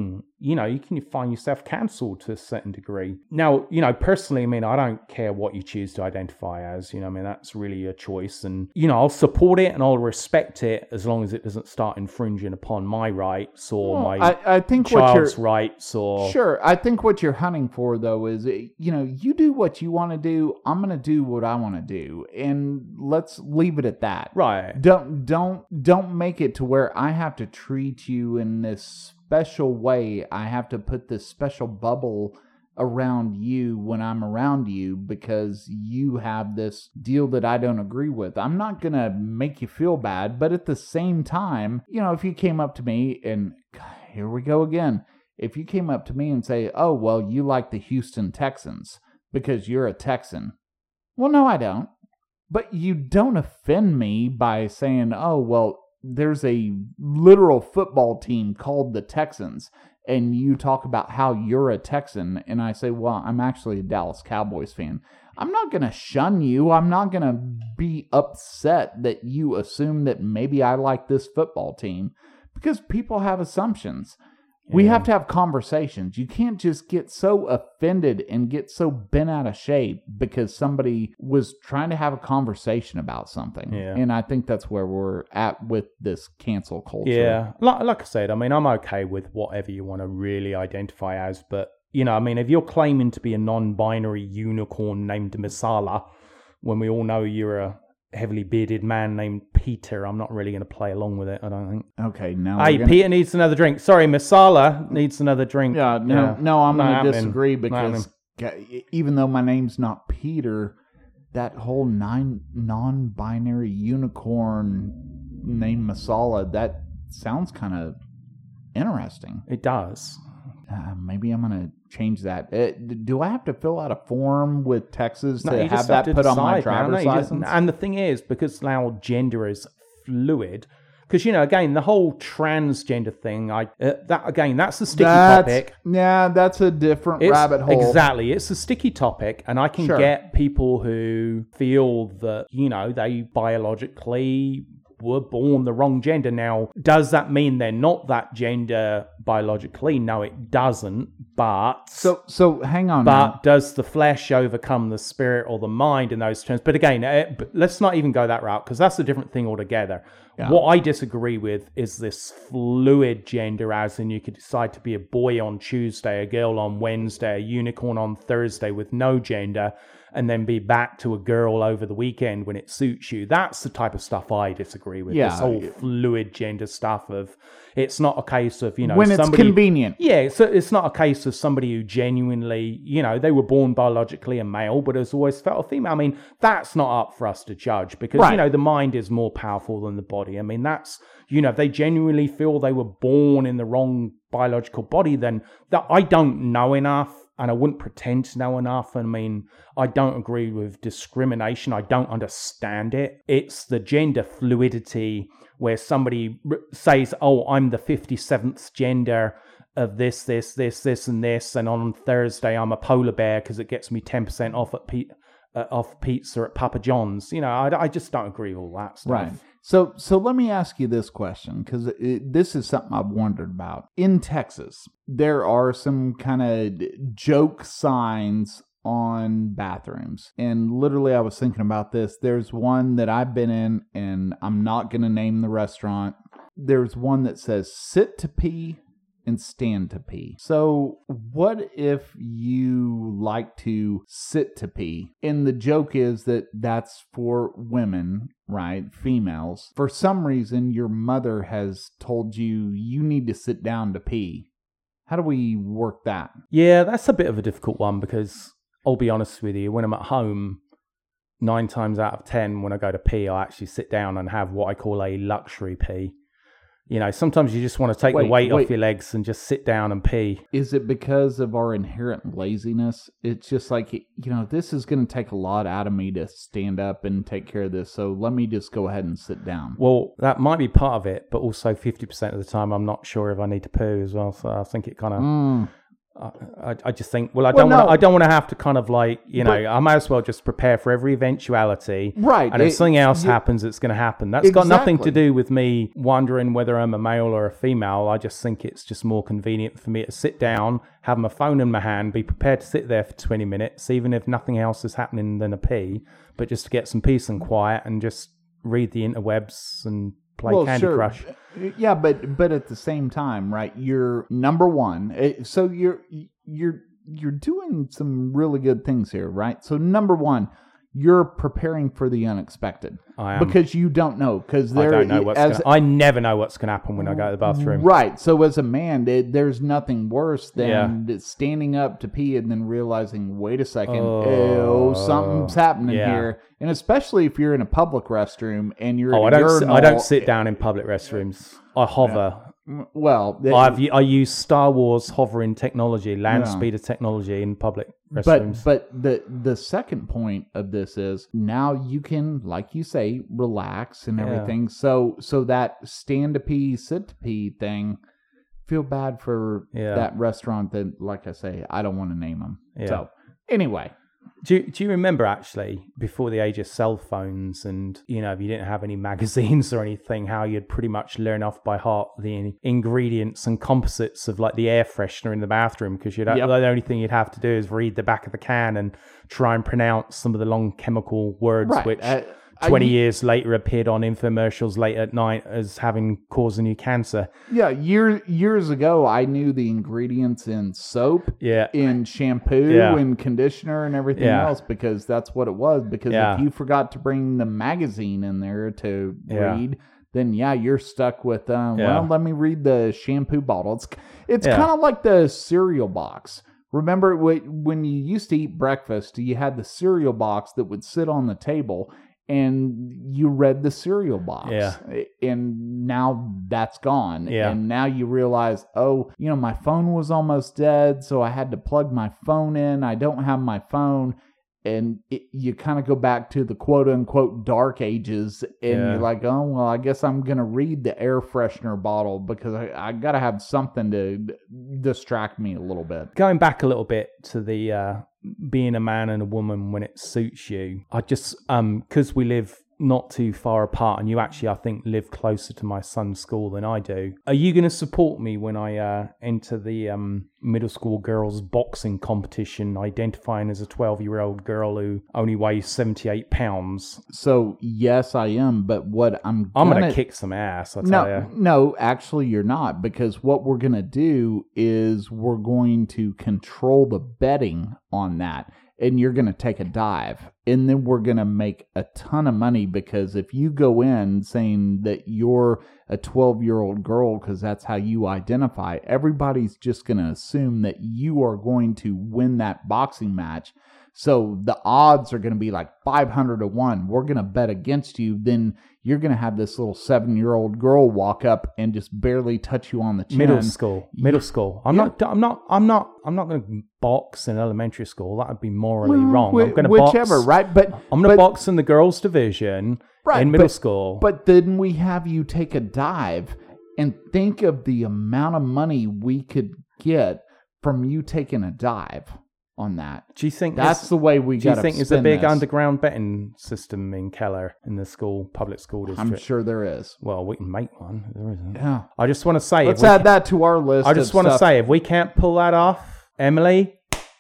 you know, you can find yourself cancelled to a certain degree. Now, you know, personally, I mean, I don't care what you choose to identify as, you know, I mean, that's really your choice. And, you know, I'll support it and I'll respect it as long as it doesn't start infringing upon my rights or well, my I, I think child's what you're, rights or... Sure. I think what you're hunting for, though, is, you know, you do what you want to do. I'm going to do what I want to do. And let's leave it at that. Right. Don't, don't, don't make it to where I have to treat you in this special way. I have to put this special bubble around you when I'm around you because you have this deal that I don't agree with. I'm not going to make you feel bad, but at the same time, you know, if you came up to me and here we go again, if you came up to me and say, oh, well, you like the Houston Texans because you're a Texan. Well, no, I don't. But you don't offend me by saying, oh, well, there's a literal football team called the Texans, and you talk about how you're a Texan, and I say, well, I'm actually a Dallas Cowboys fan. I'm not going to shun you. I'm not going to be upset that you assume that maybe I like this football team, because people have assumptions. Yeah. We have to have conversations. You can't just get so offended and get so bent out of shape because somebody was trying to have a conversation about something. Yeah. And I think that's where we're at with this cancel culture. Yeah. Like, like I said, I mean, I'm okay with whatever you want to really identify as. But, you know, I mean, if you're claiming to be a non-binary unicorn named Masala, when we all know you're a heavily bearded man named Peter, I'm not really going to play along with it, I don't think. Okay, now Hey, gonna... Peter needs another drink. Sorry, Masala needs another drink. Yeah, no, yeah. no, I'm going to disagree because not even though my name's not Peter, that whole nine non-binary unicorn named Masala, that sounds kind of interesting. It does. Uh, maybe I'm going to change that. Uh, do I have to fill out a form with Texas no, to have that have to put decide, on my driver's no, license? Just, and the thing is, because now gender is fluid, because, you know, again, the whole transgender thing, I uh, that again, that's a sticky that's, topic. Yeah, that's a different it's, rabbit hole. Exactly. It's a sticky topic, and I can sure. get people who feel that, you know, they biologically were born the wrong gender. Now, does that mean they're not that gender biologically? No, it doesn't. But so so hang on. But now. does the flesh overcome the spirit or the mind in those terms? But again, uh, let's not even go that route because that's a different thing altogether. Yeah. What I disagree with is this fluid gender, as in you could decide to be a boy on Tuesday, a girl on Wednesday, a unicorn on Thursday with no gender, and then be back to a girl over the weekend when it suits you. That's the type of stuff I disagree with. Yeah. This whole fluid gender stuff of, it's not a case of, you know, when somebody, it's convenient. Yeah, so it's not a case of somebody who genuinely, you know, they were born biologically a male, but has always felt a female. I mean, that's not up for us to judge because, right. you know, the mind is more powerful than the body. I mean, that's, you know, if they genuinely feel they were born in the wrong biological body, then that I don't know enough. And I wouldn't pretend to know enough. I mean, I don't agree with discrimination. I don't understand it. It's the gender fluidity where somebody says, oh, I'm the fifty-seventh gender of this, this, this, this, and this. And on Thursday, I'm a polar bear because it gets me ten percent off at P- uh, off pizza at Papa John's. You know, I, I just don't agree with all that stuff. Right. So so let me ask you this question, because this is something I've wondered about. In Texas, there are some kind of joke signs on bathrooms. And literally, I was thinking about this. There's one that I've been in, and I'm not going to name the restaurant. There's one that says, sit to pee and stand to pee. So what if you like to sit to pee? And the joke is that that's for women, right? Females. For some reason, your mother has told you you need to sit down to pee. How do we work that? Yeah, that's a bit of a difficult one because I'll be honest with you, when I'm at home, nine times out of ten, when I go to pee, I actually sit down and have what I call a luxury pee. You know, sometimes you just want to take wait, the weight wait. off your legs and just sit down and pee. Is it because of our inherent laziness? It's just like, you know, this is going to take a lot out of me to stand up and take care of this, so let me just go ahead and sit down. Well, that might be part of it, but also fifty percent of the time I'm not sure if I need to poo as well, so I think it kind of... Mm. I, I just think, well, I Well, don't no. want. I don't want to have to kind of like, you know, But- I might as well just prepare for every eventuality. Right. And if It- something else you- happens, it's going to happen. That's got nothing to Exactly. do with me wondering whether I'm a male or a female. I just think it's just more convenient for me to sit down, have my phone in my hand, be prepared to sit there for twenty minutes, even if nothing else is happening than a pee, but just to get some peace and quiet and just read the interwebs and play well, Candy sure. Crush. Yeah, but but at the same time, right? You're number one. eh, So you're you're you're doing some really good things here, right? So number one, you're preparing for the unexpected I am. because you don't know. Because I don't know what's as, gonna, I never know what's going to happen when I go to the bathroom. Right. So as a man, it, there's nothing worse than Yeah. standing up to pee and then realizing, wait a second, Oh. oh, something's happening Yeah. here. And especially if you're in a public restroom and you're Oh, I in a don't. Sit, I urinal, don't sit down in public restrooms. I hover. Well, it- I've I use Star Wars hovering technology, land Yeah. speeder technology in public but restrooms. but the the second point of this is now you can, like you say, relax and Yeah. everything. So so that stand to pee, sit to pee thing. Feel bad for Yeah. that restaurant that, like I say, I don't want to name them. Yeah. So anyway, Do you, do you remember actually before the age of cell phones and you know if you didn't have any magazines or anything, how you'd pretty much learn off by heart the ingredients and composites of like the air freshener in the bathroom because you'd Yep. the only thing you'd have to do is read the back of the can and try and pronounce some of the long chemical words right. which uh, twenty I- years later appeared on infomercials late at night as having causing you cancer. Yeah, years years ago, I knew the ingredients in soap, Yeah. in shampoo, Yeah. and conditioner, and everything Yeah. else because that's what it was. Because Yeah. if you forgot to bring the magazine in there to Yeah. read, then yeah, you're stuck with. Uh, Yeah. Well, let me read the shampoo bottle. It's it's Yeah. kind of like the cereal box. Remember wh- when you used to eat breakfast, you had the cereal box that would sit on the table. And you read the cereal box. Yeah. And now that's gone. Yeah. And now you realize, oh, you know, my phone was almost dead, so I had to plug my phone in. I don't have my phone. And it, you kind of go back to the quote unquote dark ages. And Yeah. you're like, oh, well, I guess I'm going to read the air freshener bottle because I, I got to have something to d- distract me a little bit. Going back a little bit to the uh, being a man and a woman when it suits you, I just um because we live not too far apart, and you actually I think live closer to my son's school than I do. Are you going to support me when I uh, enter the um middle school girls boxing competition, identifying as a twelve year old girl who only weighs seventy-eight pounds? So, yes, I am. But what I'm I'm gonna, going to kick some ass. I tell No, you. no, actually, you're not, because what we're going to do is we're going to control the betting on that, and you're going to take a dive, and then we're going to make a ton of money because if you go in saying that you're a twelve-year-old girl because that's how you identify, everybody's just going to assume that you are going to win that boxing match. So the odds are going to be like five hundred to one. We're going to bet against you. Then you're going to have this little seven-year-old girl walk up and just barely touch you on the chin. Middle school, middle Yeah. school. I'm Yeah. not. I'm not. I'm not. I'm not going to box in elementary school. That would be morally Well, wrong. whi- I'm going to whichever, box. right? But I'm going to but- box in the girls' division Right, in middle but- school. But then we have you take a dive and think of the amount of money we could get from you taking a dive on that. do you think That's there's- the way we Do you got to think there's a spin big this. underground betting system in Keller in the school public school district? I'm sure there is. Well, we can make one. There isn't. Yeah. I just want to say. Let's if we add ca- that to our list. I just of want to stuff- say if we can't pull that off, Emily,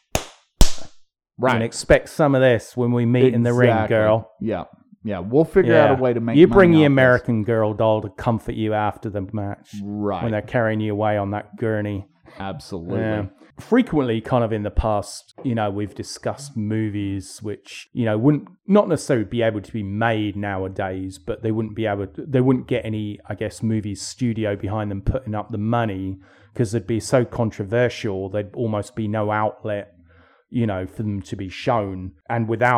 you can right. expect some of this when we meet in the ring, Exactly. girl. Yeah. Yeah. We'll figure out a way to make you bring money the off this. American Girl doll to comfort you after the match Right. when they're carrying you away on that gurney. Absolutely. Yeah. Frequently, kind of in the past, you know, we've discussed movies which, you know, wouldn't not necessarily be able to be made nowadays, but they wouldn't be able to, they wouldn't get any, I guess, movie studio behind them putting up the money because they'd be so controversial. There'd almost be no outlet, you know, for them to be shown. And without,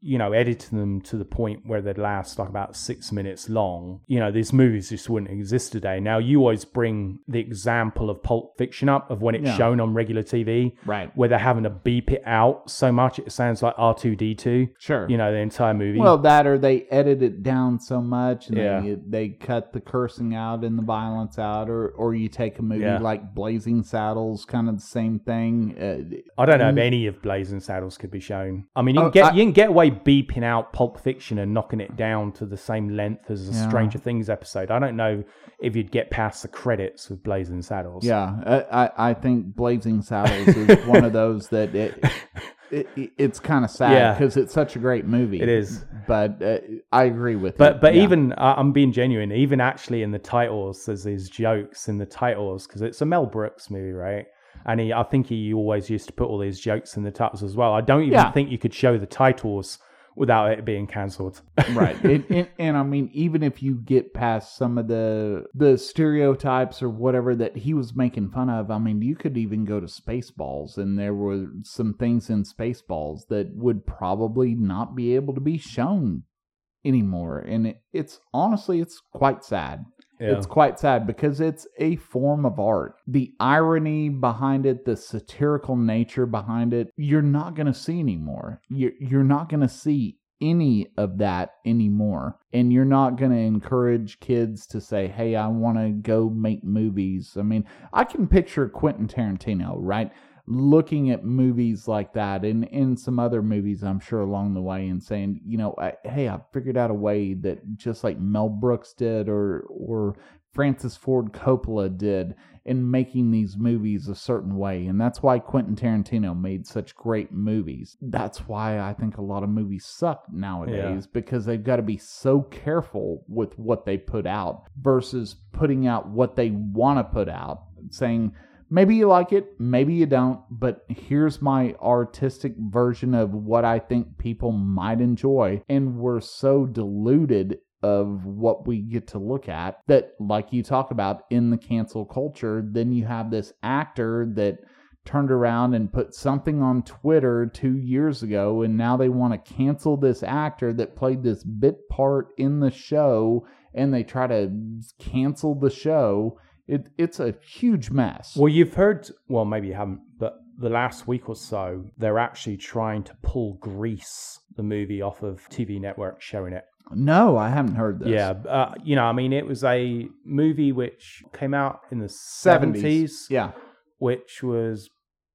you know, edited them to the point where they'd last like about six minutes long, you know, these movies just wouldn't exist today. Now, you always bring the example of Pulp Fiction up, of when it's yeah. shown on regular T V, right? Where they're having to beep it out so much it sounds like R two D two. Sure. You know, the entire movie. Well, that or they edit it down so much and yeah. they they cut the cursing out and the violence out, or or you take a movie yeah. like Blazing Saddles, kind of the same thing. Uh, I don't know if any of Blazing Saddles could be shown. I mean, you can oh, get I, you can get away beeping out Pulp Fiction and knocking it down to the same length as a yeah. Stranger Things episode. I don't know if you'd get past the credits with Blazing Saddles. Yeah, I, I, I think Blazing Saddles is one of those that it, it, it it's kind of sad because yeah. it's such a great movie. It is, but uh, I agree with but, you. But yeah. even uh, I'm being genuine. Even actually in the titles, there's these jokes in the titles because it's a Mel Brooks movie, right? And he, I think he always used to put all these jokes in the titles as well. I don't even yeah. think you could show the titles without it being cancelled. Right. And, and, and I mean, even if you get past some of the the stereotypes or whatever that he was making fun of, I mean, you could even go to Spaceballs, and there were some things in Spaceballs that would probably not be able to be shown anymore. And it, it's honestly, it's quite sad. Yeah. It's quite sad because it's a form of art. The irony behind it, the satirical nature behind it, you're not going to see anymore. You're, you're not going to see any of that anymore. And you're not going to encourage kids to say, hey, I want to go make movies. I mean, I can picture Quentin Tarantino, right? Looking at movies like that and in some other movies, I'm sure, along the way, and saying, you know, I, hey, I figured out a way that just like Mel Brooks did or or Francis Ford Coppola did in making these movies a certain way. And that's why Quentin Tarantino made such great movies. That's why I think a lot of movies suck nowadays, yeah. because they've got to be so careful with what they put out versus putting out what they want to put out, saying, maybe you like it, maybe you don't, but here's my artistic version of what I think people might enjoy. And we're so deluded of what we get to look at that, like you talk about in the cancel culture, then you have this actor that turned around and put something on Twitter two years ago, and now they want to cancel this actor that played this bit part in the show, and they try to cancel the show. It, it's a huge mess. Well, you've heard, well, maybe you haven't, but the last week or so, they're actually trying to pull Grease, the movie, off of T V networks showing it. No, I haven't heard this. Yeah, uh, you know, I mean, it was a movie which came out in the seventies. Yeah. Which was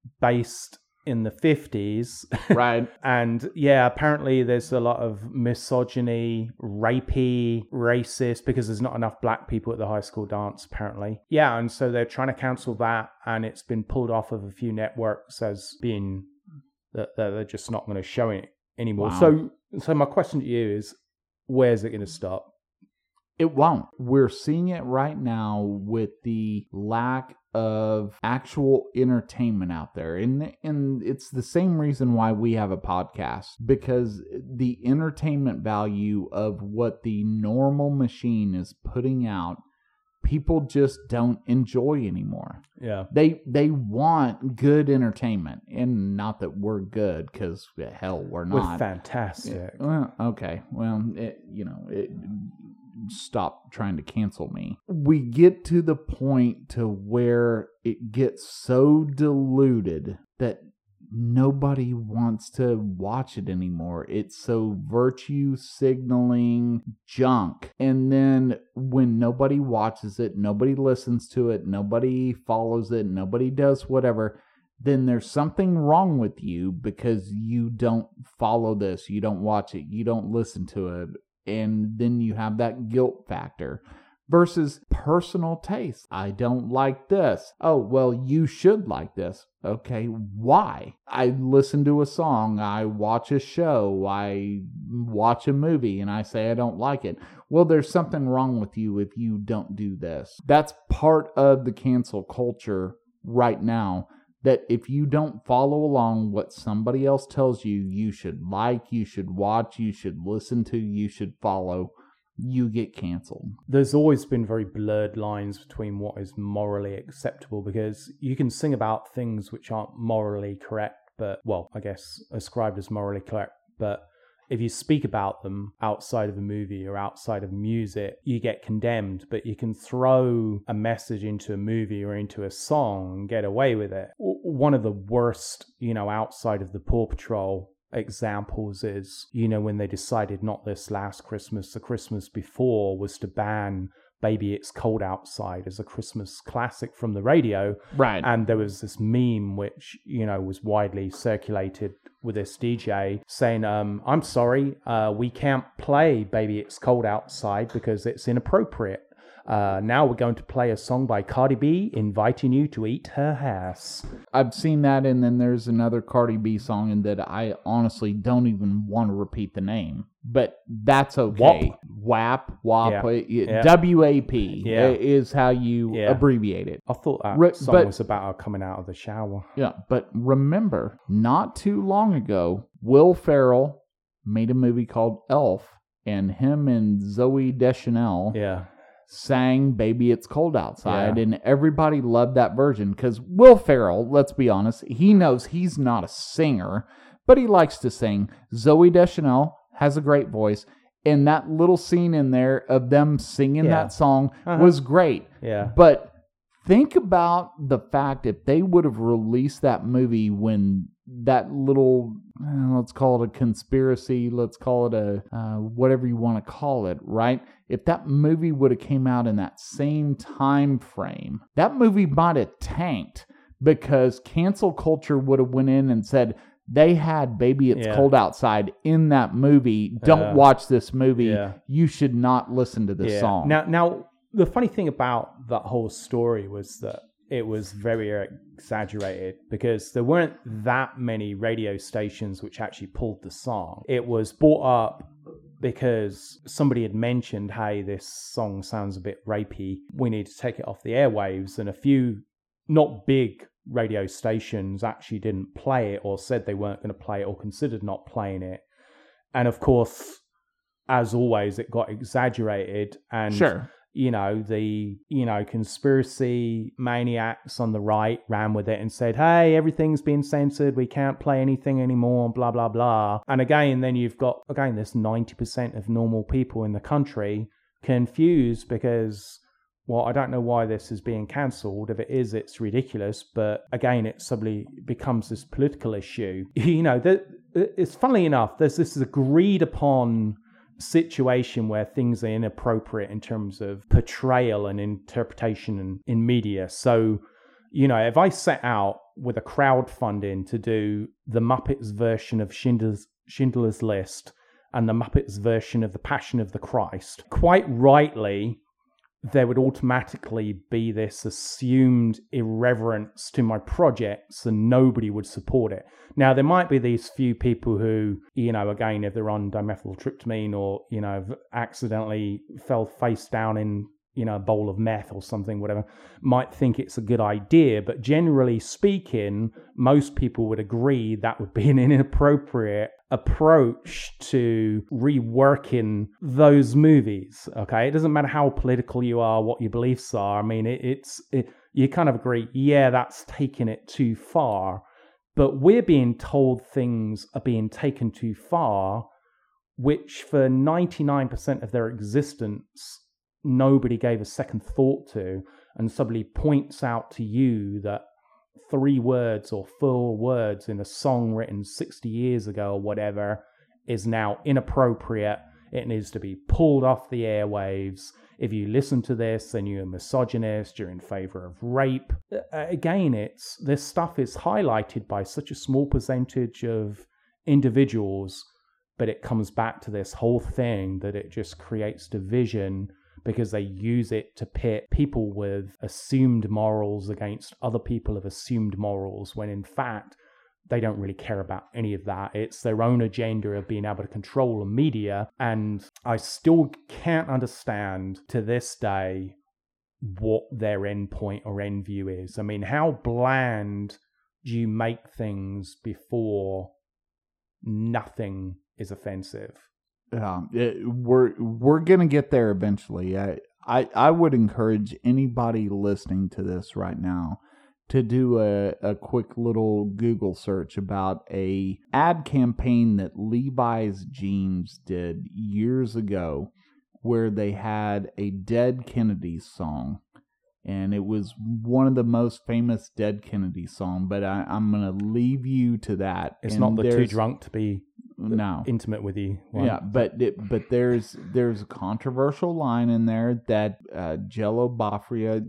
based in the fifties. Right. And yeah, apparently there's a lot of misogyny, rapey, racist, because there's not enough black people at the high school dance, apparently. Yeah, and so they're trying to cancel that, and it's been pulled off of a few networks as being that they're just not going to show it anymore. Wow. So, so my question to you is, where's it going to stop? It won't. We're seeing it right now with the lack of actual entertainment out there. And, and it's the same reason why we have a podcast, because the entertainment value of what the normal machine is putting out, people just don't enjoy anymore. Yeah. They they want good entertainment, and not that we're good, because hell, we're not. We're fantastic. It, well, okay. Well, it, you know, it, stop trying to cancel me. We get to the point to where it gets so diluted that nobody wants to watch it anymore. It's so virtue signaling junk. And then when nobody watches it, nobody listens to it, nobody follows it, nobody does whatever, then there's something wrong with you because you don't follow this, you don't watch it, you don't listen to it. And then you have that guilt factor versus personal taste. I don't like this. Oh, well, you should like this. Okay, why? I listen to a song, I watch a show, I watch a movie, and I say I don't like it. Well, there's something wrong with you if you don't do this. That's part of the cancel culture right now. That if you don't follow along what somebody else tells you, you should like, you should watch, you should listen to, you should follow, you get canceled. There's always been very blurred lines between what is morally acceptable, because you can sing about things which aren't morally correct, but, well, I guess ascribed as morally correct, but if you speak about them outside of a movie or outside of music, you get condemned, but you can throw a message into a movie or into a song and get away with it. One of the worst, you know, outside of the Paw Patrol examples is, you know, when they decided not this last Christmas, the Christmas before, was to ban Baby It's Cold Outside as a Christmas classic from the radio. Right. And there was this meme which, you know, was widely circulated with this D J saying, um, I'm sorry, uh, we can't play Baby It's Cold Outside because it's inappropriate. Uh, now we're going to play a song by Cardi B inviting you to eat her ass. I've seen that, and then there's another Cardi B song and that I honestly don't even want to repeat the name. But that's okay. W A P, W A P, Yeah. W A P Yeah. is how you Yeah. abbreviate it. I thought that Re- song but- was about her coming out of the shower. Yeah, but remember, not too long ago, Will Ferrell made a movie called Elf, and him and Zooey Deschanel Yeah. sang Baby It's Cold Outside, Yeah. and everybody loved that version because Will Ferrell, let's be honest, he knows he's not a singer, but he likes to sing. Zooey Deschanel has a great voice, and that little scene in there of them singing Yeah. that song Uh-huh. was great. Yeah. But think about the fact if they would have released that movie when that little, uh, let's call it a conspiracy, let's call it a uh, whatever you want to call it, right? If that movie would have came out in that same time frame, that movie might have tanked because cancel culture would have went in and said, they had Baby It's Yeah. Cold Outside in that movie. Don't Uh, watch this movie. yeah. You should not listen to this Yeah. song. Now, now, the funny thing about that whole story was that it was very exaggerated because there weren't that many radio stations which actually pulled the song. It was brought up because somebody had mentioned, hey, this song sounds a bit rapey. We need to take it off the airwaves. And a few not big radio stations actually didn't play it or said they weren't going to play it or considered not playing it. And of course, as always, it got exaggerated. And Sure. you know, the, you know, conspiracy maniacs on the right ran with it and said, hey, everything's been censored. We can't play anything anymore, blah, blah, blah. And again, then you've got, again, this ninety percent of normal people in the country confused because, well, I don't know why this is being cancelled. If it is, it's ridiculous. But again, it suddenly becomes this political issue. You know, the, it's funnily enough, there's this agreed upon situation where things are inappropriate in terms of portrayal and interpretation in, in media. So, you know, if I set out with a crowdfunding to do the Muppets version of Schindler's, Schindler's List and the Muppets version of The Passion of the Christ, quite rightly, there would automatically be this assumed irreverence to my projects and nobody would support it. Now, there might be these few people who, you know, again, if they're on dimethyltryptamine or, you know, accidentally fell face down in, you know, a bowl of meth or something, whatever, might think it's a good idea. But generally speaking, most people would agree that would be an inappropriate approach to reworking those movies. Okay, it doesn't matter how political you are, what your beliefs are. I mean, it, it's it, you kind of agree, yeah, that's taking it too far. But we're being told things are being taken too far, which for ninety-nine percent of their existence, nobody gave a second thought to, and suddenly points out to you that three words or four words in a song written sixty years ago or whatever is now inappropriate. It needs to be pulled off the airwaves. If you listen to this, then you're a misogynist, you're in favor of rape. Again, it's this stuff is highlighted by such a small percentage of individuals, but it comes back to this whole thing that it just creates division because they use it to pit people with assumed morals against other people of assumed morals, when in fact, they don't really care about any of that. It's their own agenda of being able to control the media. And I still can't understand to this day what their end point or end view is. I mean, how bland do you make things before nothing is offensive? Yeah, it, we're we're gonna get there eventually. I, I I would encourage anybody listening to this right now to do a, a quick little Google search about a ad campaign that Levi's Jeans did years ago where they had a Dead Kennedys song. And it was one of the most famous Dead Kennedys song, but I, I'm going to leave you to that. It's and not the Too Drunk to Be no. Intimate with You one. Yeah, but it, but there's there's a controversial line in there that uh, Jello Biafra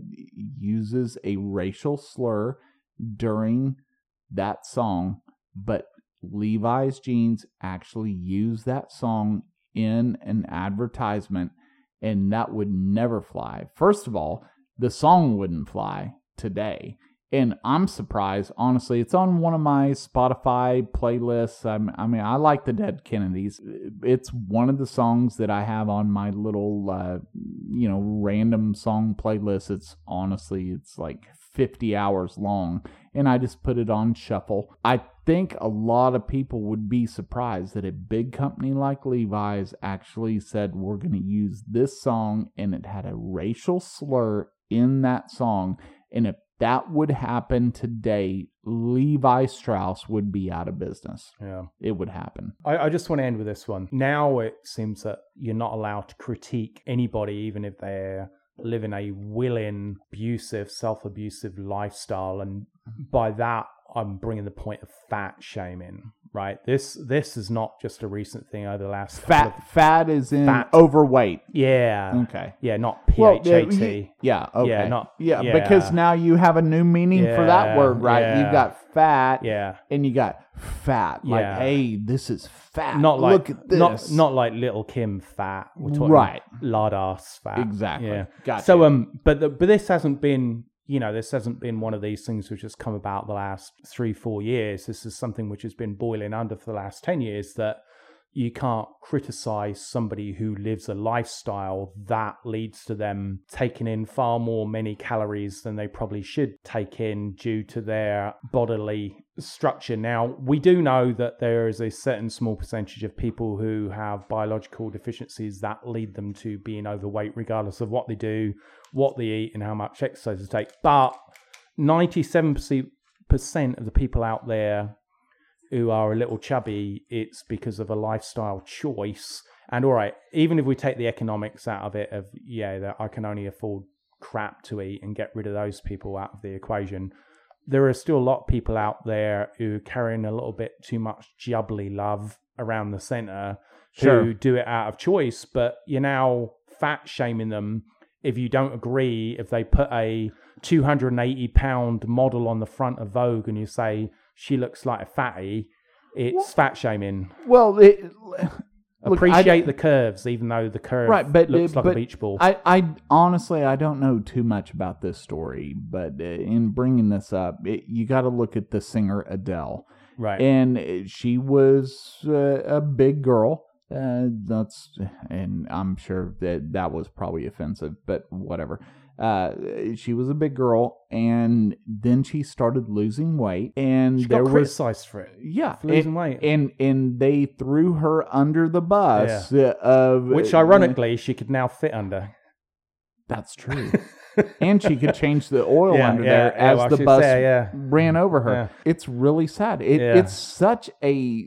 uses a racial slur during that song, but Levi's Jeans actually use that song in an advertisement, and that would never fly. First of all, the song wouldn't fly today. And I'm surprised, honestly. It's on one of my Spotify playlists. I'm, I mean, I like the Dead Kennedys. It's one of the songs that I have on my little, uh, you know, random song playlist. It's honestly, it's like fifty hours long. And I just put it on shuffle. I think a lot of people would be surprised that a big company like Levi's actually said, we're going to use this song, and it had a racial slur in that song. And if that would happen today, Levi Strauss would be out of business. Yeah. It would happen. I, I just want to end with this one. Now it seems that you're not allowed to critique anybody, even if they're living a willing, abusive, self-abusive lifestyle. And by that, I'm bringing the point of fat shaming. Right, this this is not just a recent thing over the last fat. Of, fat is in fat. Overweight. Yeah. Okay. Yeah, not P H A T. Well, yeah. Okay. Yeah, not. Yeah, yeah. because now you have a new meaning yeah, for that word, right? Yeah. You've got fat. Yeah. And you got fat. Like, yeah. hey, this is fat. Not like Look at this. Not not like Little Kim fat. We're talking right. lard ass fat. Exactly. Yeah. Gotcha. So um, but the, but this hasn't been. You know, this hasn't been one of these things which has come about the last three, four years. This is something which has been boiling under for the last ten years, that you can't criticize somebody who lives a lifestyle that leads to them taking in far more many calories than they probably should take in due to their bodily structure. Now, we do know that there is a certain small percentage of people who have biological deficiencies that lead them to being overweight, regardless of what they do, what they eat, and how much exercise they take. But ninety-seven percent of the people out there who are a little chubby, it's because of a lifestyle choice. And all right, even if we take the economics out of it, of, yeah, that I can only afford crap to eat and get rid of those people out of the equation, there are still a lot of people out there who are carrying a little bit too much jubbly love around the center, sure. who do it out of choice, but you're now fat shaming them if you don't agree, if they put a two hundred eighty pound model on the front of Vogue and you say she looks like a fatty, it's what? Fat shaming. Well, it, appreciate look, I, the curves, even though the curve right, but, looks but like a beach ball. I, I honestly, I don't know too much about this story, but in bringing this up, it, you got to look at the singer Adele. Right. And she was uh, a big girl. Uh, that's, and I'm sure that that was probably offensive, but whatever. Uh, she was a big girl, and then she started losing weight, and she there got was criticized for it. Yeah, for losing and, weight, and and they threw her under the bus, yeah. of which, ironically, uh, she could now fit under. That's true. And she could change the oil yeah, under yeah, there yeah, as well, the bus say, yeah. ran over her. Yeah. It's really sad. It, yeah. It's such a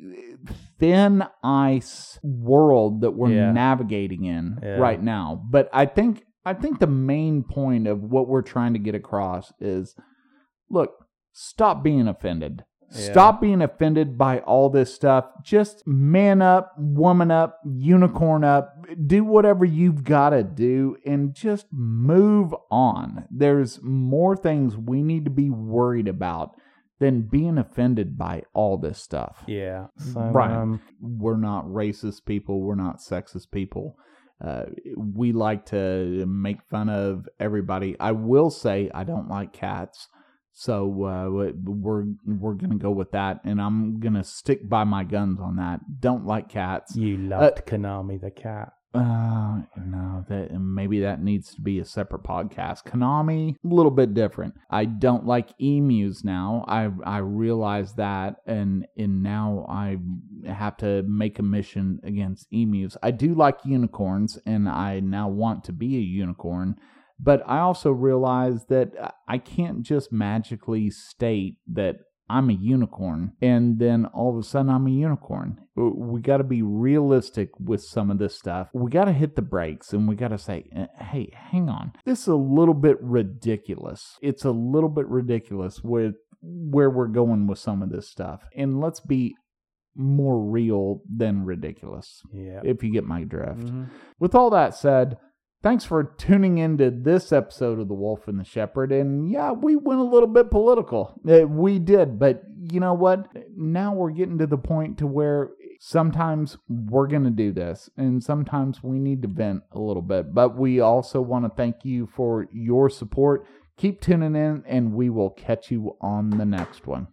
thin ice world that we're yeah. navigating in yeah. right now. But I think I think the main point of what we're trying to get across is, look, stop being offended. Yeah. Stop being offended by all this stuff. Just man up, woman up, unicorn up. Do whatever you've got to do and just move on. There's more things we need to be worried about than being offended by all this stuff. Yeah. So, right. Um, we're not racist people. We're not sexist people. Uh, we like to make fun of everybody. I will say I don't like cats. So uh, we're we're gonna go with that, and I'm gonna stick by my guns on that. Don't like cats. You loved uh, Konami the cat. Uh, no, that maybe that needs to be a separate podcast. Konami, a little bit different. I don't like emus now. I I realize that, and and now I have to make a mission against emus. I do like unicorns, and I now want to be a unicorn. But I also realize that I can't just magically state that I'm a unicorn and then all of a sudden I'm a unicorn. We got to be realistic with some of this stuff. We got to hit the brakes and we got to say, hey, hang on. This is a little bit ridiculous. It's a little bit ridiculous with where we're going with some of this stuff. And let's be more real than ridiculous. Yeah. If you get my drift. Mm-hmm. With all that said, thanks for tuning into this episode of The Wolf and the Shepherd. And yeah, we went a little bit political. Uh, we did. But you know what? Now we're getting to the point to where sometimes we're going to do this. And sometimes we need to vent a little bit. But we also want to thank you for your support. Keep tuning in and we will catch you on the next one.